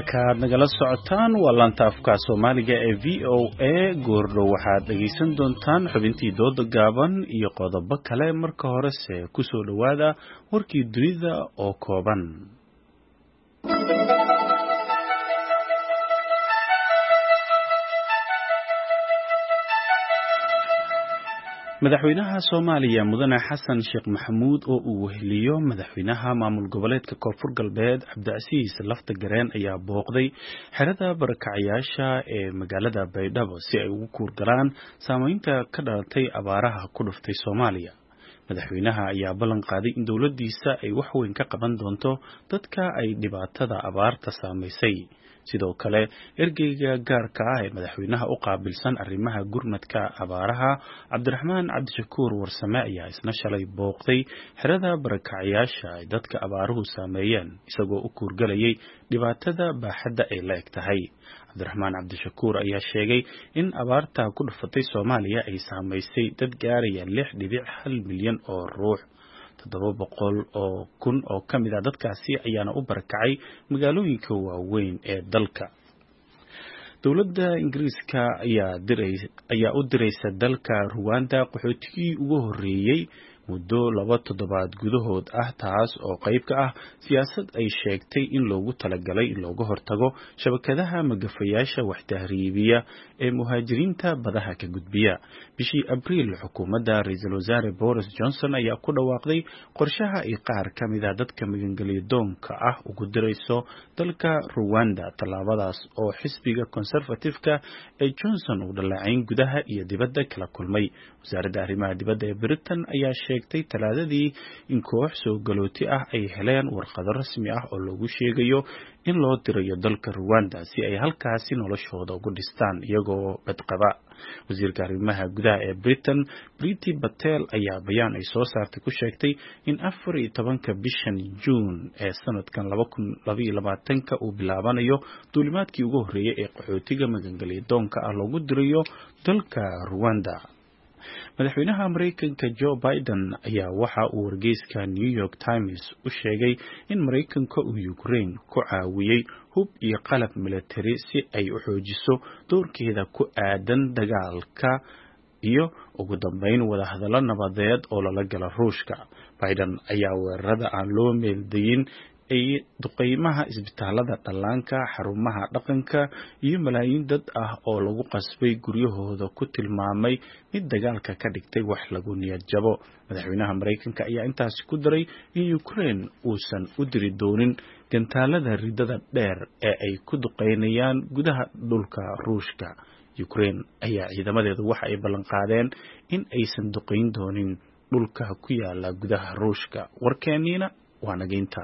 halkaad nagala socotaan waa laanta afka Soomaaliga ee VOA goordhow waxaad dhageysan doontaan xubintii dooda gaaban iyo qodobo kale marka horese ku soo dhawaada warkii dunida oo kooban madaxweynaha Soomaaliya mudane Xasan Sheekh Maxamuud oo uu weheliyo madaxweynaha maamul goboleedka Koonfur Galbeed Cabdicasiis Lafta Gareen ayaa booqday xerada barakacayaasha ee magaalada Baydhabo si ay ugu kuurgalaan saameynta ka dhalatay abaaraha ku dhuftay Soomaaliya. madaxweynaha ayaa ballan qaaday in dawladdiisa ay wax weyn ka qaban doonto dadka ay dhibaatada abaarta saameysay. sidoo kale ergeyga gaarka ah ee madaxweynaha u qaabilsan arrimaha gurmadka abaaraha Cabdiraxmaan Cabdishakuur Warsame ayaa isna shalay booqday xerada barakacayaasha ay dadka abaaruhu saameeyeen isagoo u kuurgalayay dhibaatada baaxadda ay la eg tahay. Cabdiraxmaan Cabdishakuur ayaa sheegay in abaarta ku dhufatay Soomaaliya ay saameysay dad gaaraya 6.1 milyan oo ruux. 700,000 oo ka mid ah dadkaasi ayaana u barakacay magaalooyinka waaweyn ee dalka. dowladda Ingiriiska ayaa u diraysa dalka Rwanda qaxootigii ugu horeeyay muddo 2 toddobaad gudahood ah taas oo qayb ka ah siyaasad ay sheegtay in loogu talagalay in looga hortago shabakadaha magafayaasha wax tahriibiya ee muhaajiriinta badaha ka gudbiya. bishii Abriil xukuumadda Ra'iisul Wasaare Boris Johnson ayaa ku dhawaaqday qorshaha ay qaar ka mid ah dadka magangalyadoonka ah ugu dirayso dalka Rwanda. tallaabadaas oo xisbiga Conservative-ka ee Johnson uu dhaleecayn gudaha iyo dibadda kala kulmay. wasaaradda arrimaha dibadda ee Britain ayaa sheegtay talaadadii in koox soo galooti ah ay heleen warqado rasmi ah oo lagu sheegayo in loo dirayo dalka Rwanda si ay halkaasi noloshooda ugu dhistaan iyagoo badqaba. wasiirka arrimaha gudaha ee Britain Priti Patel ayaa bayaan ay soo saartay ku sheegtay in 14 bishan June ee sanadkan 2022 uu bilaabanayo duulimaadkii ugu horeeyay ee qaxootiga magangalyadoonka ah loogu dirayo dalka Rwanda. madaxweynaha Mareykanka Joe Biden ayaa waxa uu wargeyska New York Times u sheegay in Mareykanka uu Ukraine ku caawiyay hub iyo qalab military si ay u xoojiso doorkeeda ku aadan dagaalka iyo ugu dambeyn wada hadallo nabadeed oo lala gala Ruushka. Biden ayaa weerarada aan loo meeldayin ay duqeymaha isbitaalada dhallaanka xarumaha dhaqanka iyo malaayiin dad ah oo lagu qasbay guryahooda ku tilmaamay mid dagaalka ka dhigtay wax lagu niyad jabo. madaxweynaha Mareykanka ayaa intaasi ku daray in Ukraine uusan u diri doonin gantaalada ridada dheer ee ay ku duqeynayaan gudaha dhulka Ruushka. Ukraine ayaa ciidamadeedu waxa ay ballan qaadeen in aysan duqeyn doonin dhulka ku yaala gudaha Ruushka. warkeeniina waa nageynta.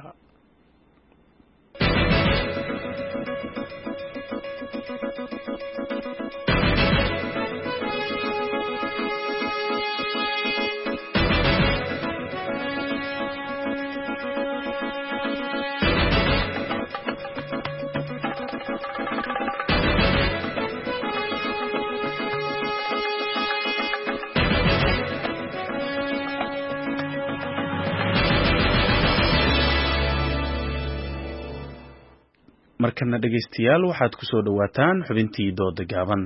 markana dhageystayaal waxaad ku soo dhawaataan xubintii dooda gaaban.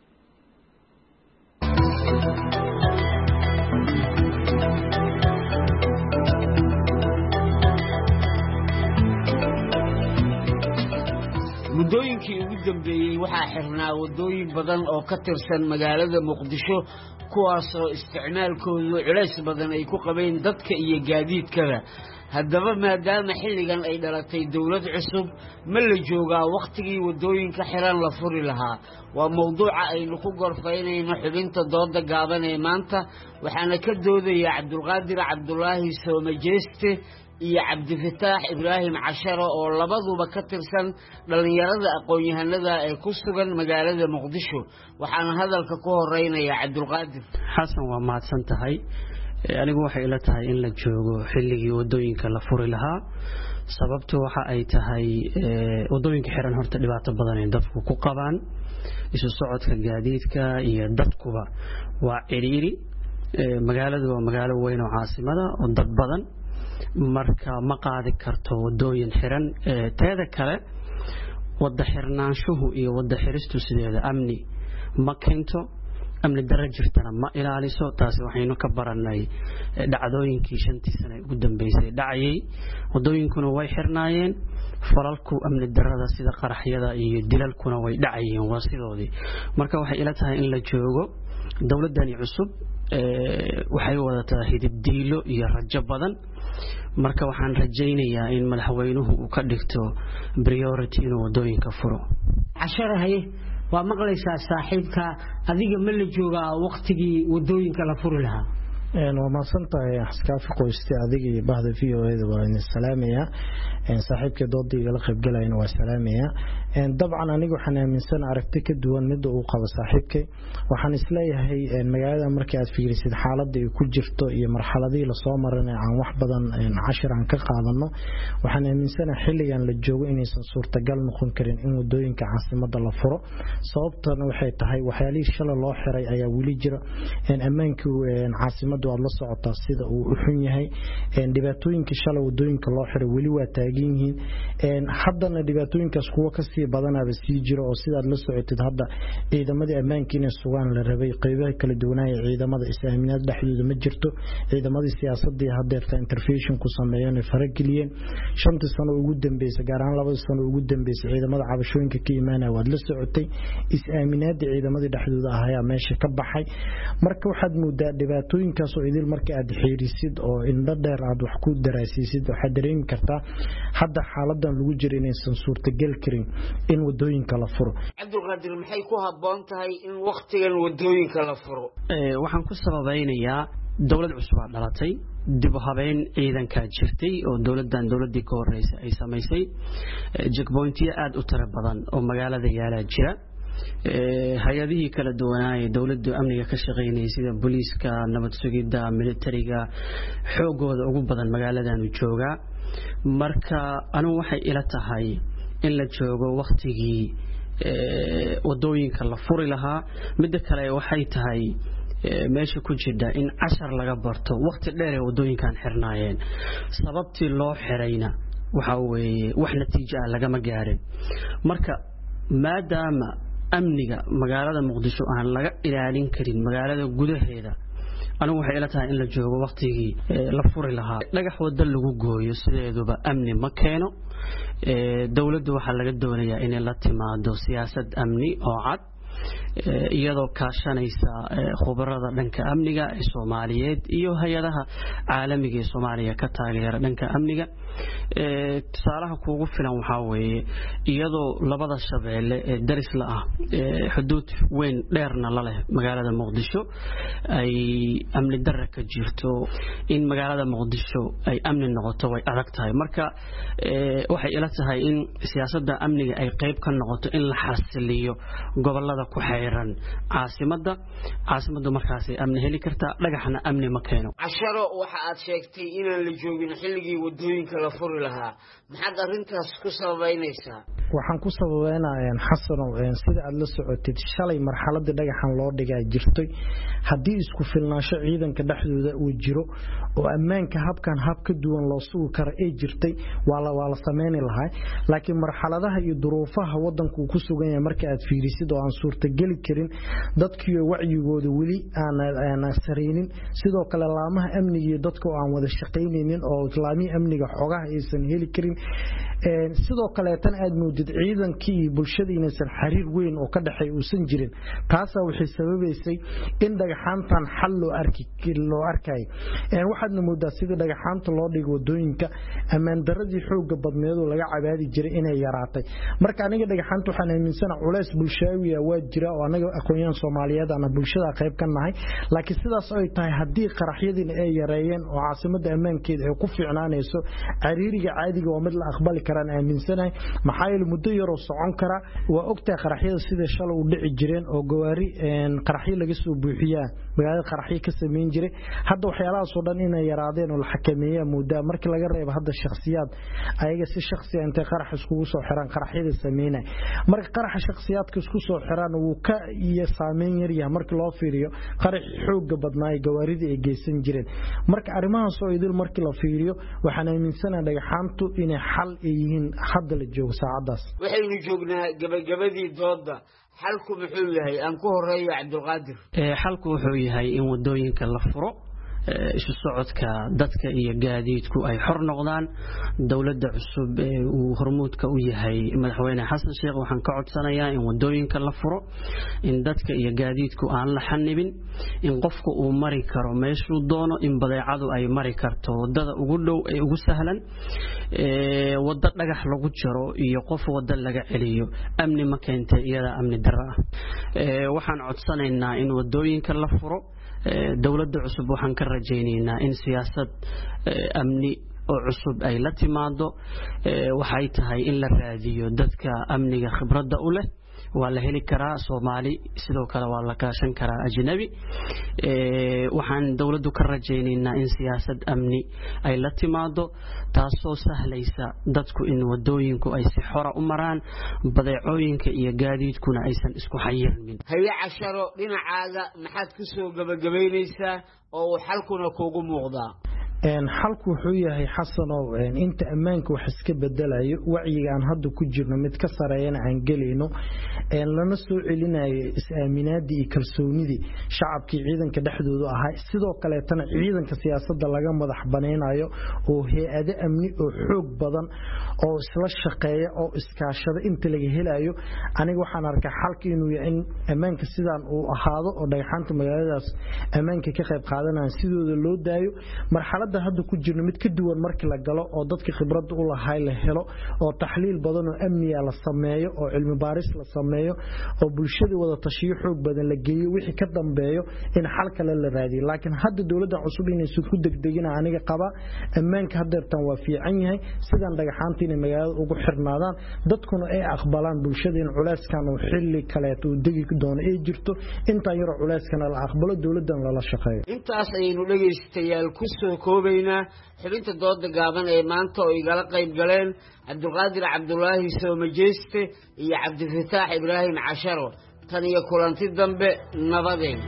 muddooyinkii ugu dambeeyey waxaa xirnaa wadooyin badan oo ka tirsan magaalada Muqdisho kuwaasoo isticmaalkoodu culays badan ay ku qabeen dadka iyo gaadiidkada. haddaba maadaama xilligan ay dhalatay dawlad cusub ma la joogaa waqtigii wadooyinka xiran la furi lahaa. waa mowduuca aynu ku gorfaynayno xubinta dooda gaaban ee maanta waxaana ka doodaya Cabdulqaadir Cabdulaahi Soomajeeste iyo Cabdifataax Ibraahim Casharo oo labaduba ka tirsan dhalinyarada aqoon-yahanada ee ku sugan magaalada Muqdisho. waxaana hadalka ku horeynaya Cabdulqaadir. xasan waa mahadsan tahay. anigu waxay ila tahay in la joogo xilligii wadooyinka la furi lahaa. sababtu waxa ay tahay wadooyinka xiran horta dhibaato badan ay dadku ku qabaan. isu socodka gaadiidka iyo dadkuba waa ciriiri. magaaladu waa magaalo weyn oo caasimada oo dad badan marka ma qaadi karto wadooyin xiran. teeda kale wada xirnaanshuhu iyo wada xiristu sideeda amni ma keento amni darro jirtana ma ilaaliso taasi waxaynu ka baranay dhacdooyinkii 5 sano ugu dambeysay dhacayay wadooyinkuna way xirnaayeen falalku amni darrada sida qaraxyada iyo dilalkuna way dhacayeen waa sidoodii marka waxay ila tahay in la joogo dawladani cusub waxay wadataa hidibdiilo iyo rajo badan marka waxaan rajaynayaa in madaxweynuhu uu ka dhigto priority inuu wadooyinka furo casharahay waa maqlaysaa saaxiibka adiga ma la joogaa waqtigii wadooyinka la furi lahaa waa maasantahay xaskaafi qoysti adiga iyo bahda VOA waa in salaamaya saaxiibka doodiga la qayb galayna waa salaamaya dabcan anigu waxaan aaminsan aragti ka duwan mid uu qabo saaxiibkay waxaan isleeyahay magaalada markii aad fiirisid xaaladda ay ku jirto iyo marxaladii la soo maray aan wax badan cashar aan ka qaadano waxaan aaminsanahay xilligan la joogo inaysan suurtagal noqon karin in wadooyinka caasimadda la furo sababtuna waxay tahay waxyaalihii shalay loo xiray ayaa weli jira ammaanka caasimadda waa la socotaa sida uu u xun yahay dhibaatooyinka shalay wadooyinka loo xiray weli waa taagan yihiin haddana dhibaatooyinkaas kuwa ka sii badanaaba sii jiro oo sidaad la socotid hadda ciidamadii ammaanka inay sugaan la rabay qaybaha kala duwanaaye ciidamada is-aaminaad dhexdooda ma jirto ciidamadii siyaasadii hadeerta intervention ku sameeyeen ay farageliyeen 5 sano ugu dambeysay gaar ahaan 2 sano ugu dambeysay ciidamada cabashooyinka ka imaanaya waad la socotay is-aaminaadii ciidamadii dhexdooda ahaa meesha ka baxay marka waxaad moodaa dhibaatooyinkaas oo idil marka aad xiriisid oo indho dheer aad wax ku daraasiisid waxaad dareemi kartaa hadda xaaladan lagu jiro inaysan suurtagal karin in wadooyinka la furo Cabdulqaadir maxay ku haboon tahay in waqtigan wadooyinka la furo waxaan ku sababeynayaa dawlad cusub dhalatay dib u habeyn ciidanka jirtay oo dawladii ka horeysay ay sameysay checkpointiya aad u tiro badan oo magaalada yaala jira hay'adihii kala duwanaaye dawladdu amniga ka shaqeynayay sida booliiska nabad sugidda militariga xoogooda ugu badan magaaladan u jooga marka anu waxay ila tahay in la joogo waqtigii wadooyinka la furi lahaa mid kale waxay tahay meesha ku jirta in cashar laga barto waqti dheer ee wadooyinkan xirnaayeen sababtii loo xirayna waxa weeye wax natiijo ah laga ma gaarin marka maadaama amniga magaalada Muqdisho aan laga ilaalin karin magaalada gudaheeda anigu waxay ila tahay in la joogo waqtigii la furi lahaa dhagax wada lagu gooyo sideeduba amni ma keeno dawladdu waxa laga doonayaa in la timaado siyaasad amni oo cad iyadoo kaashanaysa khubarada dhanka amniga ee Soomaaliyeed iyo hay'adaha caalamiga ee Soomaaliya ka taageera dhanka amniga tusaalaha kuugu filan waxa weeye iyadoo labada shabeelle ee daris la ah xuduud weyn dheerna la leh magaalada Muqdisho ay amni darro ka jirto in magaalada Muqdisho ay amni noqoto way adag tahay marka waxay ila tahay in siyaasadda amniga ay qayb ka noqoto in la xasiliyo gobolada ku xeeran caasimada markaas ay amni heli kartaa dhagaxna amni ma keeno casharo waxa aad sheegtay inaan la joogin xilligii wadooyinka la furi lahaa maxaad arintaas ku sababeynaysaa waxaan ku sababeynayaa xasanow sida aad la socotid shalay marxaladii dhagaxan loo dhigay jirtay hadii isku filnaansho ciidanka dhexdooda uu jiro oo ammaanka habkan hab ka duwan loo sugi karo ay jirtay waa la sameyn lahaa laakiin marxaladaha iyo duruufaha wadanku ku sugan yahay marka aad fiirisid oo aan suurtagal karin dadkii wacyigooda wali aan sareenin sidoo kale laamaha amniga iyo dadka aan wada shaqeynaynin oo islaami amniga xogaha aysan heli karin sidoo kale tan aad moodid ciidankii bulshada inaysan xiriir weyn oo ka dhaxay uusan jirin taas waxay sababaysay in dhagaxaantan xal loo arkay waxaadna moodaa sida dhagaxaanta loo dhigo wadooyinka amaan daradii xoog badneed oo laga cabaadi jiray inay yaraatay marka aniga dhagaxaanta waxaan aaminsanahay culays bulshaawi waa jira oo anaga aqoonyahan Soomaaliyeed ana bulshada qayb ka nahay laakiin sidaas ay tahay hadii qaraxyadina ay yareeyeen oo caasimada ammaankeeda ay ku fiicnaanayso cariiriga caadiga oo mid la aqbali karaan aaminsanahay maxaa yeelay muddo yar oo socon kara waa ogtahay qaraxyada sida shalay u dhici jireen oo gawaari qaraxyo laga soo buuxiyaa magaalada qaraxyo ka sameyn jiray hadda waxyaalahaas oo dhan inay yaraadeen oo la xakameeyo muddo markii laga reebo hadda shakhsiyaad ayaga si shakhsi ah intay qarax isku soo xiraan qaraxyada sameynay marka qaraxa shakhsiyaadka isku soo xiraan uu ka iyo saameyn yar yahay markii loo fiiriyo qarax xoog badnaay gawaarida ay geysan jireen marka arimahaas oo idil markii la fiiriyo waxaan aaminsanahay dhagaxaantu inay xal yihiin hadda la joogo saacadaas sidaas waxaynu joognaa gabagabadii dooda xalku muxuu yahay aan ku horeeyo Cabdulqaadir xalku wuxuu yahay in wadooyinka la furo isu socodka dadka iyo gaadiidku ay xor noqdaan dawladda cusub uu hormuudka u yahay madaxweyne xasan sheekh waxaan ka codsanayaa in wadooyinka la furo in dadka iyo gaadiidku aan la xanibin in qofku uu mari karo meeshuu doono in badeecadu ay mari karto wadada ugu dhow ee ugu sahlan wada dhagax lagu jaro iyo qof wada laga celiyo amni ma keentay iyada amni darro ah waxaan codsanaynaa in wadooyinka la furo dawladda cusub waxaan ka rajaynaynaa in siyaasad amni oo cusub ay la timaado waxay tahay in la raadiyo dadka amniga khibradda u leh waa la heli karaa Soomaali sidoo kale waa la kaashan karaa ajnabi waxaan dawladdu ka rajaynaynaa in siyaasad amni ay la timaado taasoo sahlaysa dadku in wadooyinku ay si xor ah u maraan badeecooyinka iyo gaadiidkuna aysan isku xayirmin haya casharo dhinacaaga maxaad ku soo gabagabeynaysaa oo xalkuna kuugu muuqdaa xalku wuxuu yahay xasanow inta ammaanka wax iska bedelayo wacyiga aan hadda ku jirno mid ka sareeyana aan gelayno lana soo celinayo is-aaminaadii iyo kalsoonidii shacabkii ciidanka dhexdooda ahaa sidoo kaleetana ciidanka siyaasadda laga madax banaynayo oo hay-ado amni oo xoog badan oo isla shaqeeya oo iskaashada inta laga helayo aniga waxaan arkaa xalka inuu yahay in ammaanka sidaan uu ahaado oo dhagxaanta magaaladaas ammaanka ka qayb qaadanayaan sidooda loo daayo marxalad hadda ku jirno mid ka duwan markii la galo oo dadka khibrad u lahaay la helo oo taxliil badan oo amniga la sameeyo oo cilmi baaris la sameeyo oo bulshada wada tashiyo xoog badan la geeyo wixii ka dambeeyo in xal kale la raadiyo laakiin hadda dawladda cusub inay ku degdegina aniga qaba ammaanka hadeertan waa fiican yahay sidaan dhagaxaanta inay magaalada ugu xirnaadaan dadkuna ay aqbalaan bulshada in culeyskan oo xilli kale uu degi doono ay jirto inta yar culeyskana la aqbalo dawladdan la shaqeeyo intaas aynu dhageystayaal ku soo koobaynaa xubinta dooda gaaban ee maanta oo igala qayb galeen Cabdulqaadir Cabdulaahi Soomajeeste iyo Cabdifataax Ibraahim Casharo tan iyo kulanti dambe nabadeen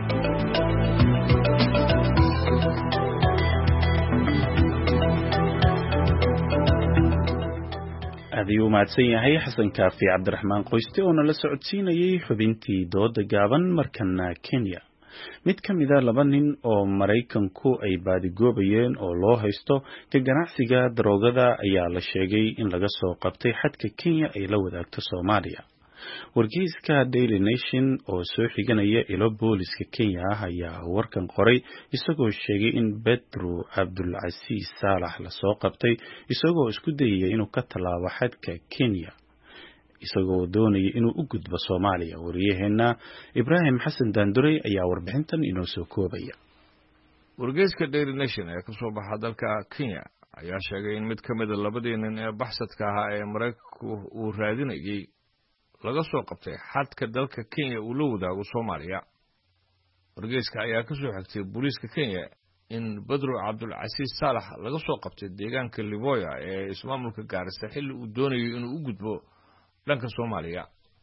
adii mahadsan yahay xasan kaafi cabdiraxmaan qoyste oo nala socodsiinayay xubintii dooda gaaban markana Kenya mid ka mid ah laba nin oo Mareykanku ay baadigoobayeen oo loo haysto ka ganacsiga daroogada ayaa la sheegay in laga soo qabtay xadka Kenya ay la wadaagto Soomaaliya wargeyska Daily Nation oo soo xiganaya ilo booliska Kenya ayaa warkan qoray isagoo sheegay in Pedro Abdulaziz Salah la soo qabtay isagoo isku dayay inuu ka tallaabo xadka Kenya isagoo doonaya inuu u gudbo Soomaaliya wariyaheena Ibrahim Xasan Daandurey ayaa warbixintan inoo soo koobaya wargeyska Daily Nation ee ka soo baxa dalka Kenya ayaa sheegay in mid ka mid ah labadii nin ee baxsadka ahaa ee Mareykanku uu raadinayay laga soo qabtay xadka dalka Kenya uu la wadaago Soomaaliya wargeyska ayaa ka soo xigtay booliska Kenya in Pedro Abdulaziz Salah laga soo qabtay deegaanka Liboya ee ismaamulka Gaarisa xilli uu doonayo inuu u gudbo dhanka Soomaaliya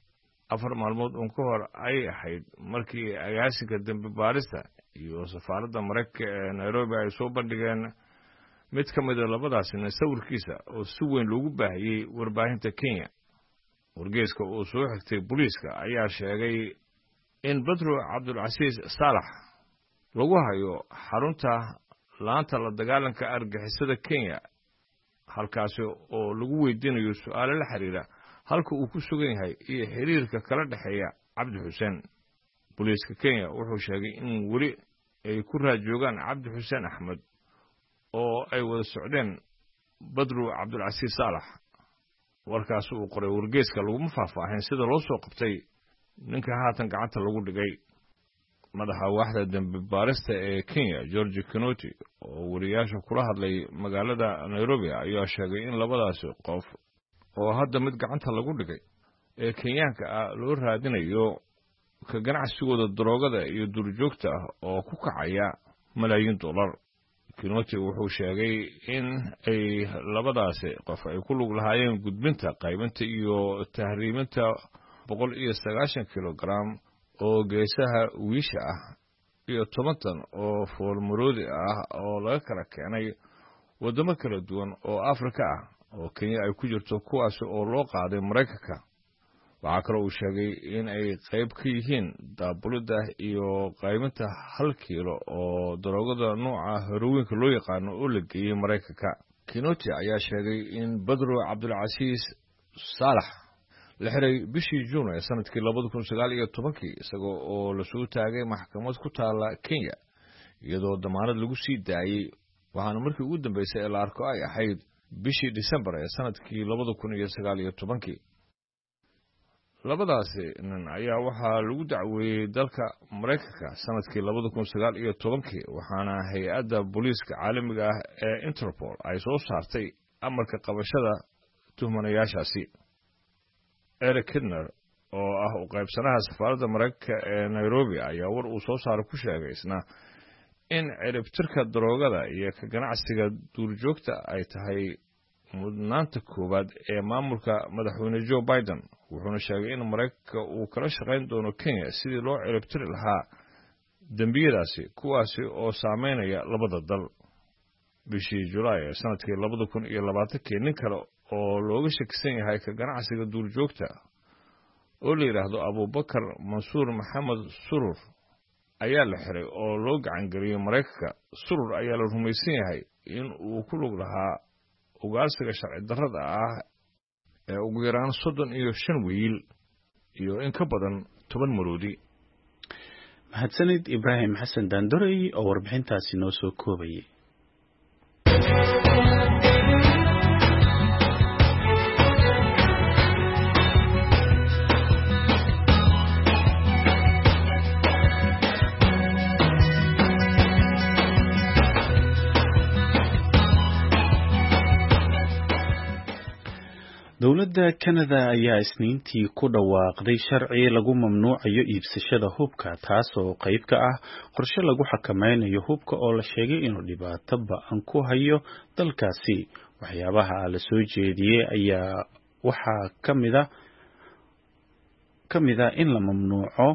4 maalmood oo ka hor ay ahayd markii agaasiga dambe baarista iyo safaaradda Mareykanka ee Nairobi ay soo bandhigeen mid ka mid ah labadaas nin sawirkiisa oo si weyn loogu baahiyay warbaahinta Kenya wargeyska oo soo xigtay booliska ayaa sheegay in Pedro Abdulaziz Salah lagu hayo xarunta laanta la dagaalanka argagixisada Kenya halkaas oo lagu weydiinayo su'aalo la xiriira halka uu ku sugan yahay iyo xiriirka kala dhaxeeya Cabdi Xuseen booliska Kenya wuxuu sheegay in wali ay ku raajoogaan Cabdi Xuseen Axmed oo ay wada socdeen Pedro Abdulaziz Salah warkaas uu qoray wargeyska lagu faahfaahin sida loo soo qabtay ninka haatan gacanta lagu dhigay madaxa waaxda dambe baarista ee Kenya George Kinoti oo wariyaasha kula hadlay magaalada Nairobi ayaa sheegay in labadaas qof oo hadda mid gacanta lagu dhigay ee Kenyaanka ah loo raadinayo ka ganacsigooda daroogada iyo duurjoogta ah oo ku kacaya malaayiin dollar Kinoti wuxuu sheegay in ay labadaas qof ay ku lug lahaayeen gudbinta qaybinta iyo tahriiminta 190 kilogram oo geesaha wiisha ah iyo 10 tan oo foolmaroodi ah oo laga kala keenay wadamo kala duwan oo Afrika ah oo kenya ay ku jirto kuwaasi oo loo qaaday maraykanka waxaa kaloo uu sheegay in ay qayb ka yihiin daabulidda iyo qaybinta 1 kiilo oo daroogada nooca herowiinka loo yaqaano oo la geeyey maraykanka kinoti ayaa sheegay in badro cabdulcasiis saalax la xiray bishii juun ee sanadkii 2019 isagoo oo la soo taagay maxkamad ku taala Kenya iyadoo damaanad lagu sii daayay waxaana markii ugu dambeysay ee la arko ay ahayd bishii December ee sanadkii 2019 labadaasi nin ayaa waxaa lagu dacweeyay dalka Mareykanka sanadkii 2019 waxaana hay'adda booliiska caalamiga ah ee Interpol ay soo saartay amarka qabashada tuhmanayaashaasi Eric Kidner oo ah u qaybsanaha safaaradda Mareykanka ee Nairobi ayaa war uu soo saaray ku sheegay isna in ciribtirka daroogada iyo ka ganacsiga duurjoogta ay tahay mudnaanta koowaad ee maamulka madaxweyne Joe Biden wuxuuna sheegay in Mareykanka uu kala shaqayn doono Kenya sidii loo ciribtiri lahaa dambiyadaasi kuwaasi oo saameynaya labada dal bishii July ee sanadkii 2020 nin kale oo looga shakisan yahay ka ganacsiga duurjoogta oo la yiraahdo Abubakar Mansuur Maxamed Surur ayaa la xiray oo loo gacan galiyay Mareykanka Surur ayaa la rumaysan yahay in uu ku lug lahaa ugaarsiga sharci darrada ah ee ugu yaraan 35 wiil iyo in ka badan 10 maroodi mahadsanid Ibrahim Xasan Daandorey oo warbixintaasi noo soo koobayay dowladda Canada ayaa isniintii ku dhawaaqday sharci lagu mamnuucayo iibsashada hubka taas oo qayb ka ah qorshe lagu xakameynayo hubka oo la sheegay inuu dhibaato ba'an ku hayo dalkaasi waxyaabaha la soo jeediyay ayaa waxaa kamida in la mamnuuco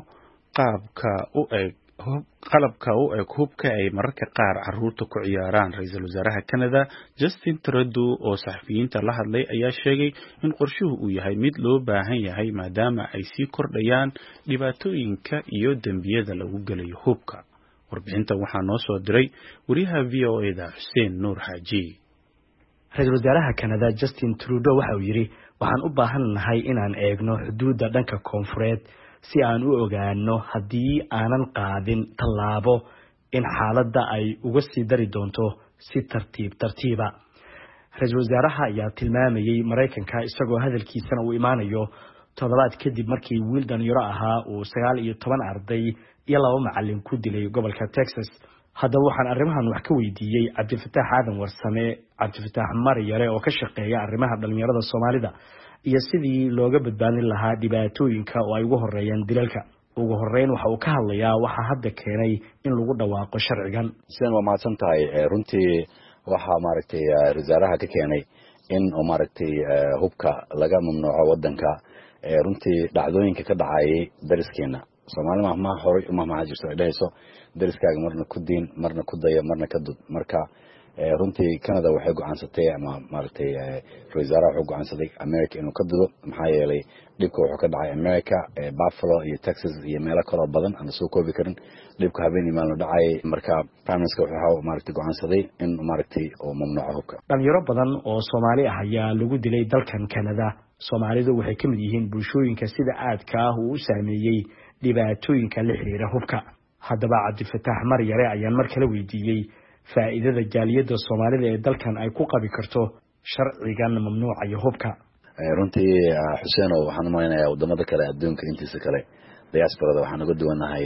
qalabka u eg hubka ay mararka qaar caruurta ku ciyaaraan ra'iisul wasaaraha Canada Justin Trudeau oo saxafiyiinta la hadlay ayaa sheegay in qorshuhu uu yahay mid loo baahan yahay maadaama ay sii kordhayaan dhibaatooyinka iyo dambiyada lagu galayo hubka warbixinta waxaa noo soo diray wariyaha VOA-da Xuseen Nuur Xaaji ra'iisul wasaaraha Canada Justin Trudeau waxa uu yiri waxaan u baahanahay inaan eegno xuduudda dhanka koonfureed si aan u ogaano haddii aanan qaadin tallaabo in xaaladda ay uga sii dari doonto si tartiiba ra'iisul wasaaraha ayaa tilmaamayay Mareykanka isagoo hadalkiisana uu imaanayo toddobaad kadib markii wiil dhalinyaro ahaa uu 19 arday iyo 2 macallin ku dilay gobolka Texas haddaba waxaan arrimahan wax ka weydiiyey Cabdifataax Aadan Warsame Cabdifataax Mariyare oo ka shaqeeya arrimaha dhalinyarada Soomaalida iyo sidii looga badbaadin lahaa dhibaatooyinka oo ay ugu horeeyaan dilalka ugu horeyn waxa uu ka hadlayaa waxa hadda keenay in lagu dhawaaqo sharcigan sidaan waa mahadsan tahay runtii waxa maaragtay wasaaraha ka keenay in maaragtay hubka laga mamnuuco wadanka runtii dhacdooyinka ka dhacay dariskeena Soomaaliya ma horay uma jirto ay dhahayso dariskaaga marna ku diin marna ku dayo marna ka dud marka runtii Canada waxay go'aansatay ama maaragtay wasaaraha wuxuu go'aansaday America inuu ka dudo maxaa yeelay dhibka wuxuu ka dhacay America Buffalo iyo Texas iyo meelo kale oo badan aan soo koobi karin dhibka habeenii maalin dhacay marka prime minister wuxuu maaragtay go'aansaday in maaragtay oo mamnuuco hubka dhalinyaro badan oo Soomaali ah ayaa lagu dilay dalkan Canada Soomaalidu waxay ka mid yihiin bulshooyinka sida aadka ah u saameeyay dhibaatooyinka la xiriira hubka haddaba Cabdifataax Mariyare ayaan mar kale weydiiyey faa'iidada jaaliyada Soomaalida ee dalkan ay ku qabi karto sharcigan mamnuucayo hubka runtii Xuseen waxaan u maleynayaa wadamada kale adduunka intiisa kale diasporada waxaan uga duwanahay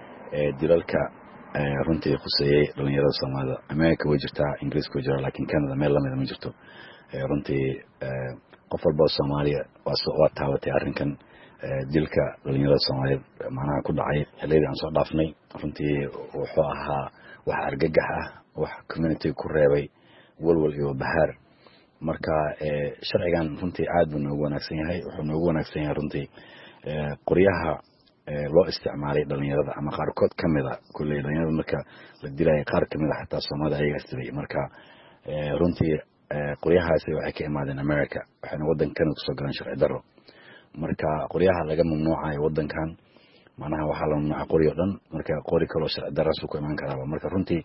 dilalka runtii khuseeyay dhalinyarada Soomaalida America way jirtaa Ingiriiska way jirtaa laakiin Canada meel lamid ma jirto runtii qof walba Soomaaliya waa taabatay arrinkan dilka dhalinyarada Soomaaliyeed macnaha ku dhacay xilligii aan soo dhaafnay runtii wuxuu ahaa wax argagax ah wax community ku reebay walwal iyo bahaar marka sharcigan runtii aad buu noogu wanaagsan yahay wuxuu noogu wanaagsan yahay runtii qoryaha loo isticmaalay dhalinyarada ama qaarkood kamida kulay dhalinyarada marka la dilay qaar kamida xataa Soomaalida ayaga istilay marka runtii qoryahaasi waxay ka imaadeen America waxayna wadankan ku soo galeen sharci darro marka qoryaha laga mamnuucay wadankan macnaha waxa la mamnuucay qoryo dhan marka qori kale oo sharci darro ku iman kara marka runtii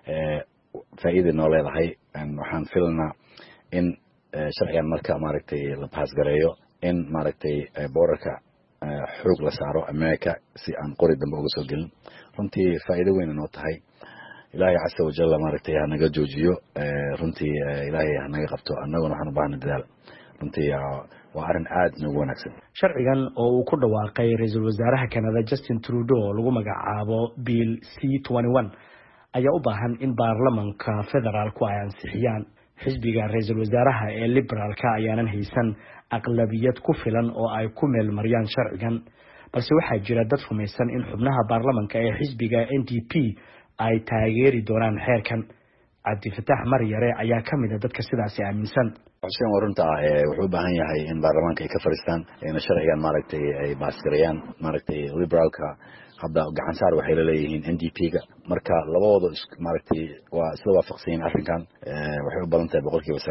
faa'iido noo leedahay waxaan filanaa in sharcigan marka maaragtay la pass gareeyo in maaragtay borderka xoog la saaro America si aan qori dambe uga soo gelin runtii faa'iido weyn noo tahay ilaahay casa wajalla maaragtay hanaga joojiyo runtii ilaahay hanaga qabto annaguna waxaan u baahnaa dadaal runtii waa arrin aad noogu wanaagsan sharcigan oo uu ku dhawaaqay ra'iisul wasaaraha Canada Justin Trudeau lagu magacaabo Bill C21 ayaa u baahan in baarlamaanka federaalku ay ansixiyaan xisbiga ra'iisul wasaaraha ee liberaalka ayaanan haysan aqlabiyad ku filan oo ay ku meel mariyaan sharcigan balse waxaa jira dad rumaysan in xubnaha baarlamaanka ee xisbiga NDP ay taageeri doonaan xeerkan Cabdifataax Maryare ayaa kamid ah dadka sidaas aaminsan xuseen warunta wuxuu u baahan yahay in baarlamaanka ay ka fariistaan in sharcigan maaragtay ay baasgareeyaan maaragtay liberaalka hadda gacan saar waxay leeyihiin NDP-ga marka labadooda maaragtay waa isla waafaqsan arrinkan waxay u badan tahay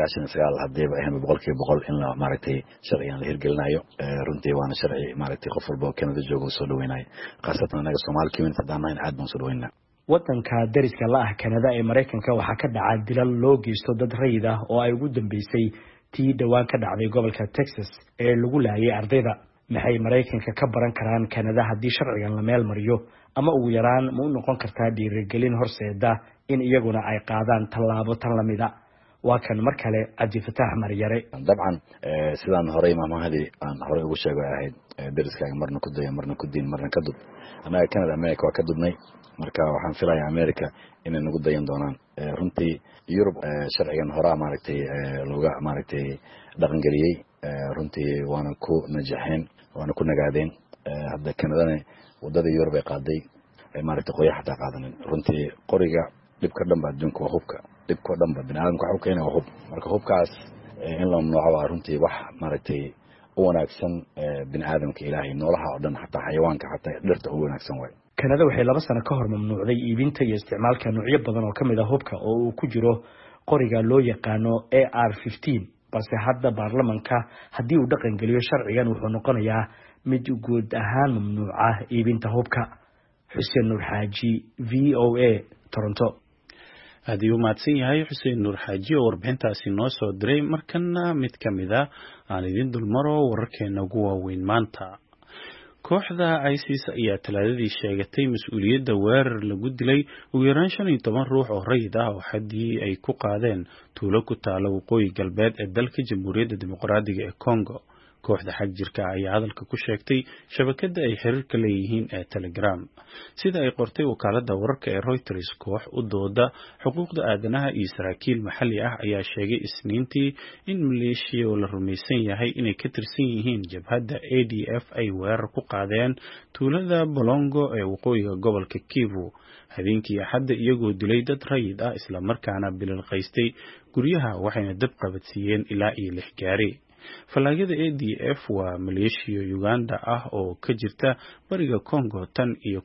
99% hadii ay 100% in la maaragtay sharcigan la hirgelinayo runtii waana sharci maaragtay qof walba Canada joogo soo dhaweynayo qaasatan anaga Soomaali community hadaan aad baan soo dhaweynaa wadanka dariska la ah Canada ee Mareykanka waxa ka dhacay dilal loo geysto dad rayid ah oo ay ugu dambeysay tii dhawaan ka dhacday gobolka Texas ee lagu laayay ardayda maxay Mareykanka ka baran karaan Canada haddii sharcigan la meel mariyo ama ugu yaraan ma u noqon kartaa dhiirigelin horseeda in iyaguna ay qaadaan tallaabo tan la mid ah waa kan mar kale Cabdifataax Maryare dabcan sidaan horey maamahadii aan horey ugu sheegay ahayd dariskaaga marna ku dayo marna ku diin marna ka dub anaga Canada America waa ka dubnay marka waxaan filayaa America inay nagu dayan doonaan runtii Europe sharcigan hore maaragtay looga maaragtay dhaqan galiyay runtii waana ku najaxeen waana ku nagaadeen hadda Canada wadada Europe ay qaaday maaragtay qoyaha xataa qaadanin runtii qoriga dibka dhanba adduunka waa hubka dibka dhanba bini'aadamka waxa uu keenay waa hub marka hubkaas in la mamnuuco waa runtii wax maaragtay u wanaagsan bini'aadamka ilaahay noolaha oo dhan xataa xayawaanka xataa dhirta u wanaagsan way Canada waxay 2 sano ka hor mamnuucday iibinta iyo isticmaalka noocyo badan oo kamid ah hubka oo uu ku jiro qoriga loo yaqaano AR-15 balse hadda baarlamaanka haddii uu dhaqan geliyo sharcigan wuxuu noqonayaa mid guud ahaan mamnuuca iibinta hubka Xuseen Nuur Xaaji VOA Toronto hadii uu maadsan yahay Xuseen Nuur Xaaji oo warbixintaasi noo soo diray markana mid kamid ah aan idin dulmaro wararkeena ugu waaweyn maanta kooxda ISIS ayaa talaadadii sheegatay mas'uuliyadda weerar lagu dilay ugu yaraan 15 ruux oo rayid ah oo xadii ay ku qaadeen tuulo ku taalo waqooyi galbeed ee dalka Jamhuuriyadda Dimuqraadiga ee Congo kooxda xag jirka ayaa hadalka ku sheegtay shabakada ay xiriirka leeyihiin ee Telegram sida ay qortay wakaaladda wararka ee Reuters koox u dooda xuquuqda aadanaha iyo saraakiil maxalli ah ayaa sheegay Isniintii in maleeshiya la rumaysan yahay inay ka tirsan yihiin jabhadda ADF ay weerar ku qaadeen tuulada Bolongo ee waqooyiga gobolka Kivu habeenkii Axadda iyagoo dilay dad rayid ah isla markaana bililqaystay guryaha waxayna dab qabadsiiyeen ilaa 6 gaari falaagada ADF waa maleeshiya Uganda ah oo ka jirta bariga Congo tan iyo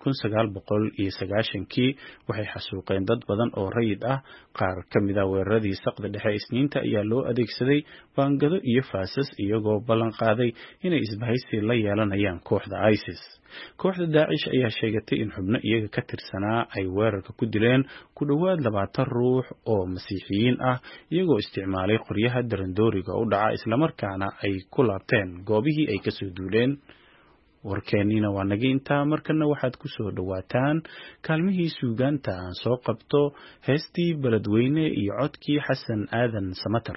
1990kii waxay xasuuqeen dad badan oo rayid ah qaar kamid ah weeraradii saqda dhexe Isniinta ayaa loo adeegsaday baangado iyo faasas iyagoo ballan qaaday inay isbahaysi la yeelanayaan kooxda ISIS kooxda Daesh ayaa sheegatay in xubno iyaga ka tirsanaa ay weerarka ku dileen ku dhawaad 20 ruux oo masiixiyiin ah iyagoo isticmaalay qoryaha darandooriga u dhaca isla markaana ay ku laabteen goobihii ay ka soo duuleen warkeenina waa naga intaa markana waxaad ku soo dhawaataan kaalmihii suugaanta aan soo qabto heestii Beledweyne iyo codkii Xasan Aadan Samatar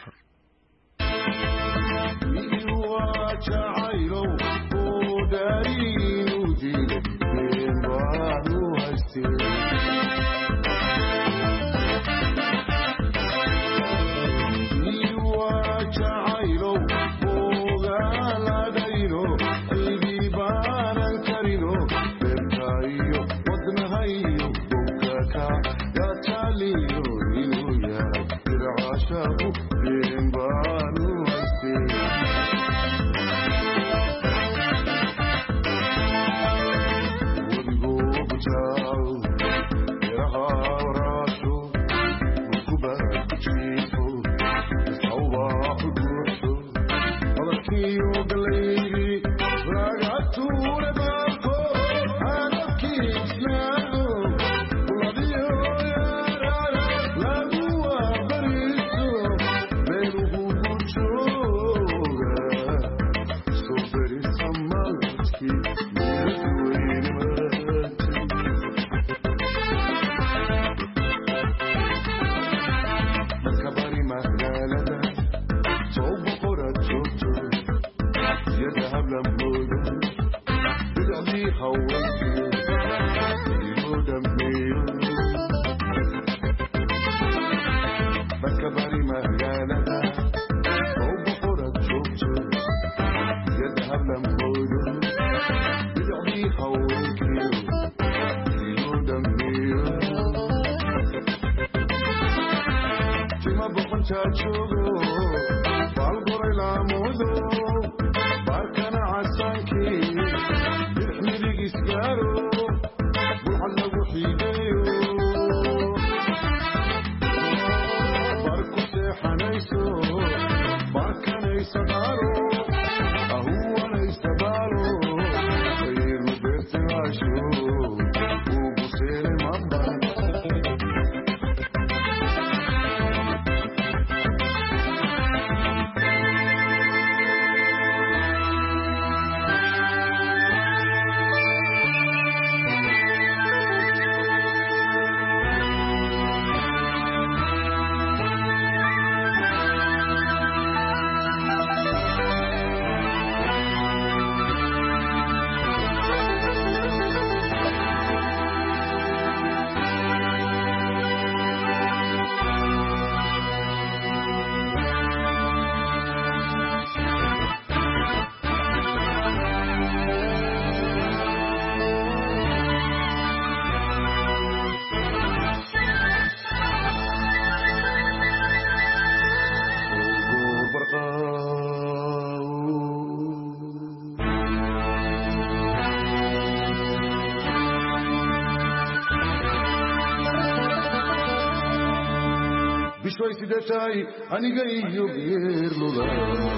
Bishway aniga iyo beerlula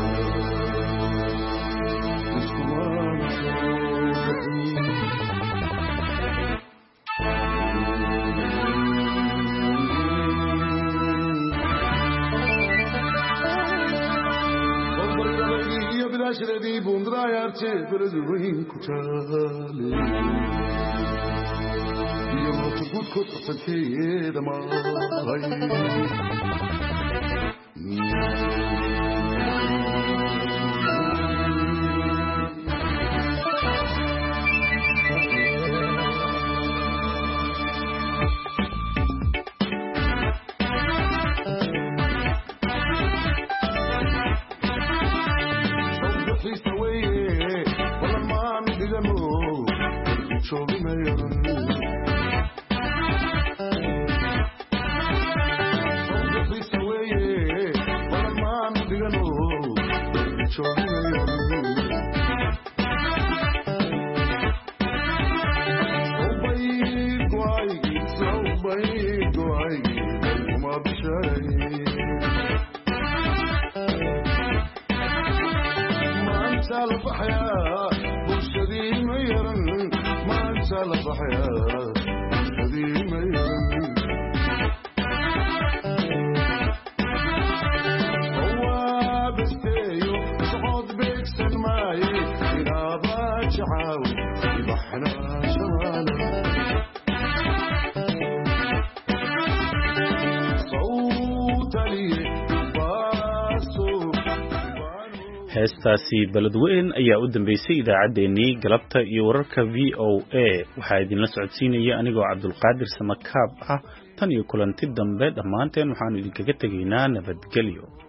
Şeredi bundra yarçe berzuin kutale Yama tukut kut sakye dama heestaasi baladweyn ayaa u dambeysay idaacaddeenii galabta iyo wararka VOA waxaa idinla socodsiinaya anigoo Cabdulqaadir Samakaab ah tan iyo kulanti dambe dhammaanteen waxaanu idinkaga tegaynaa nabadgelyo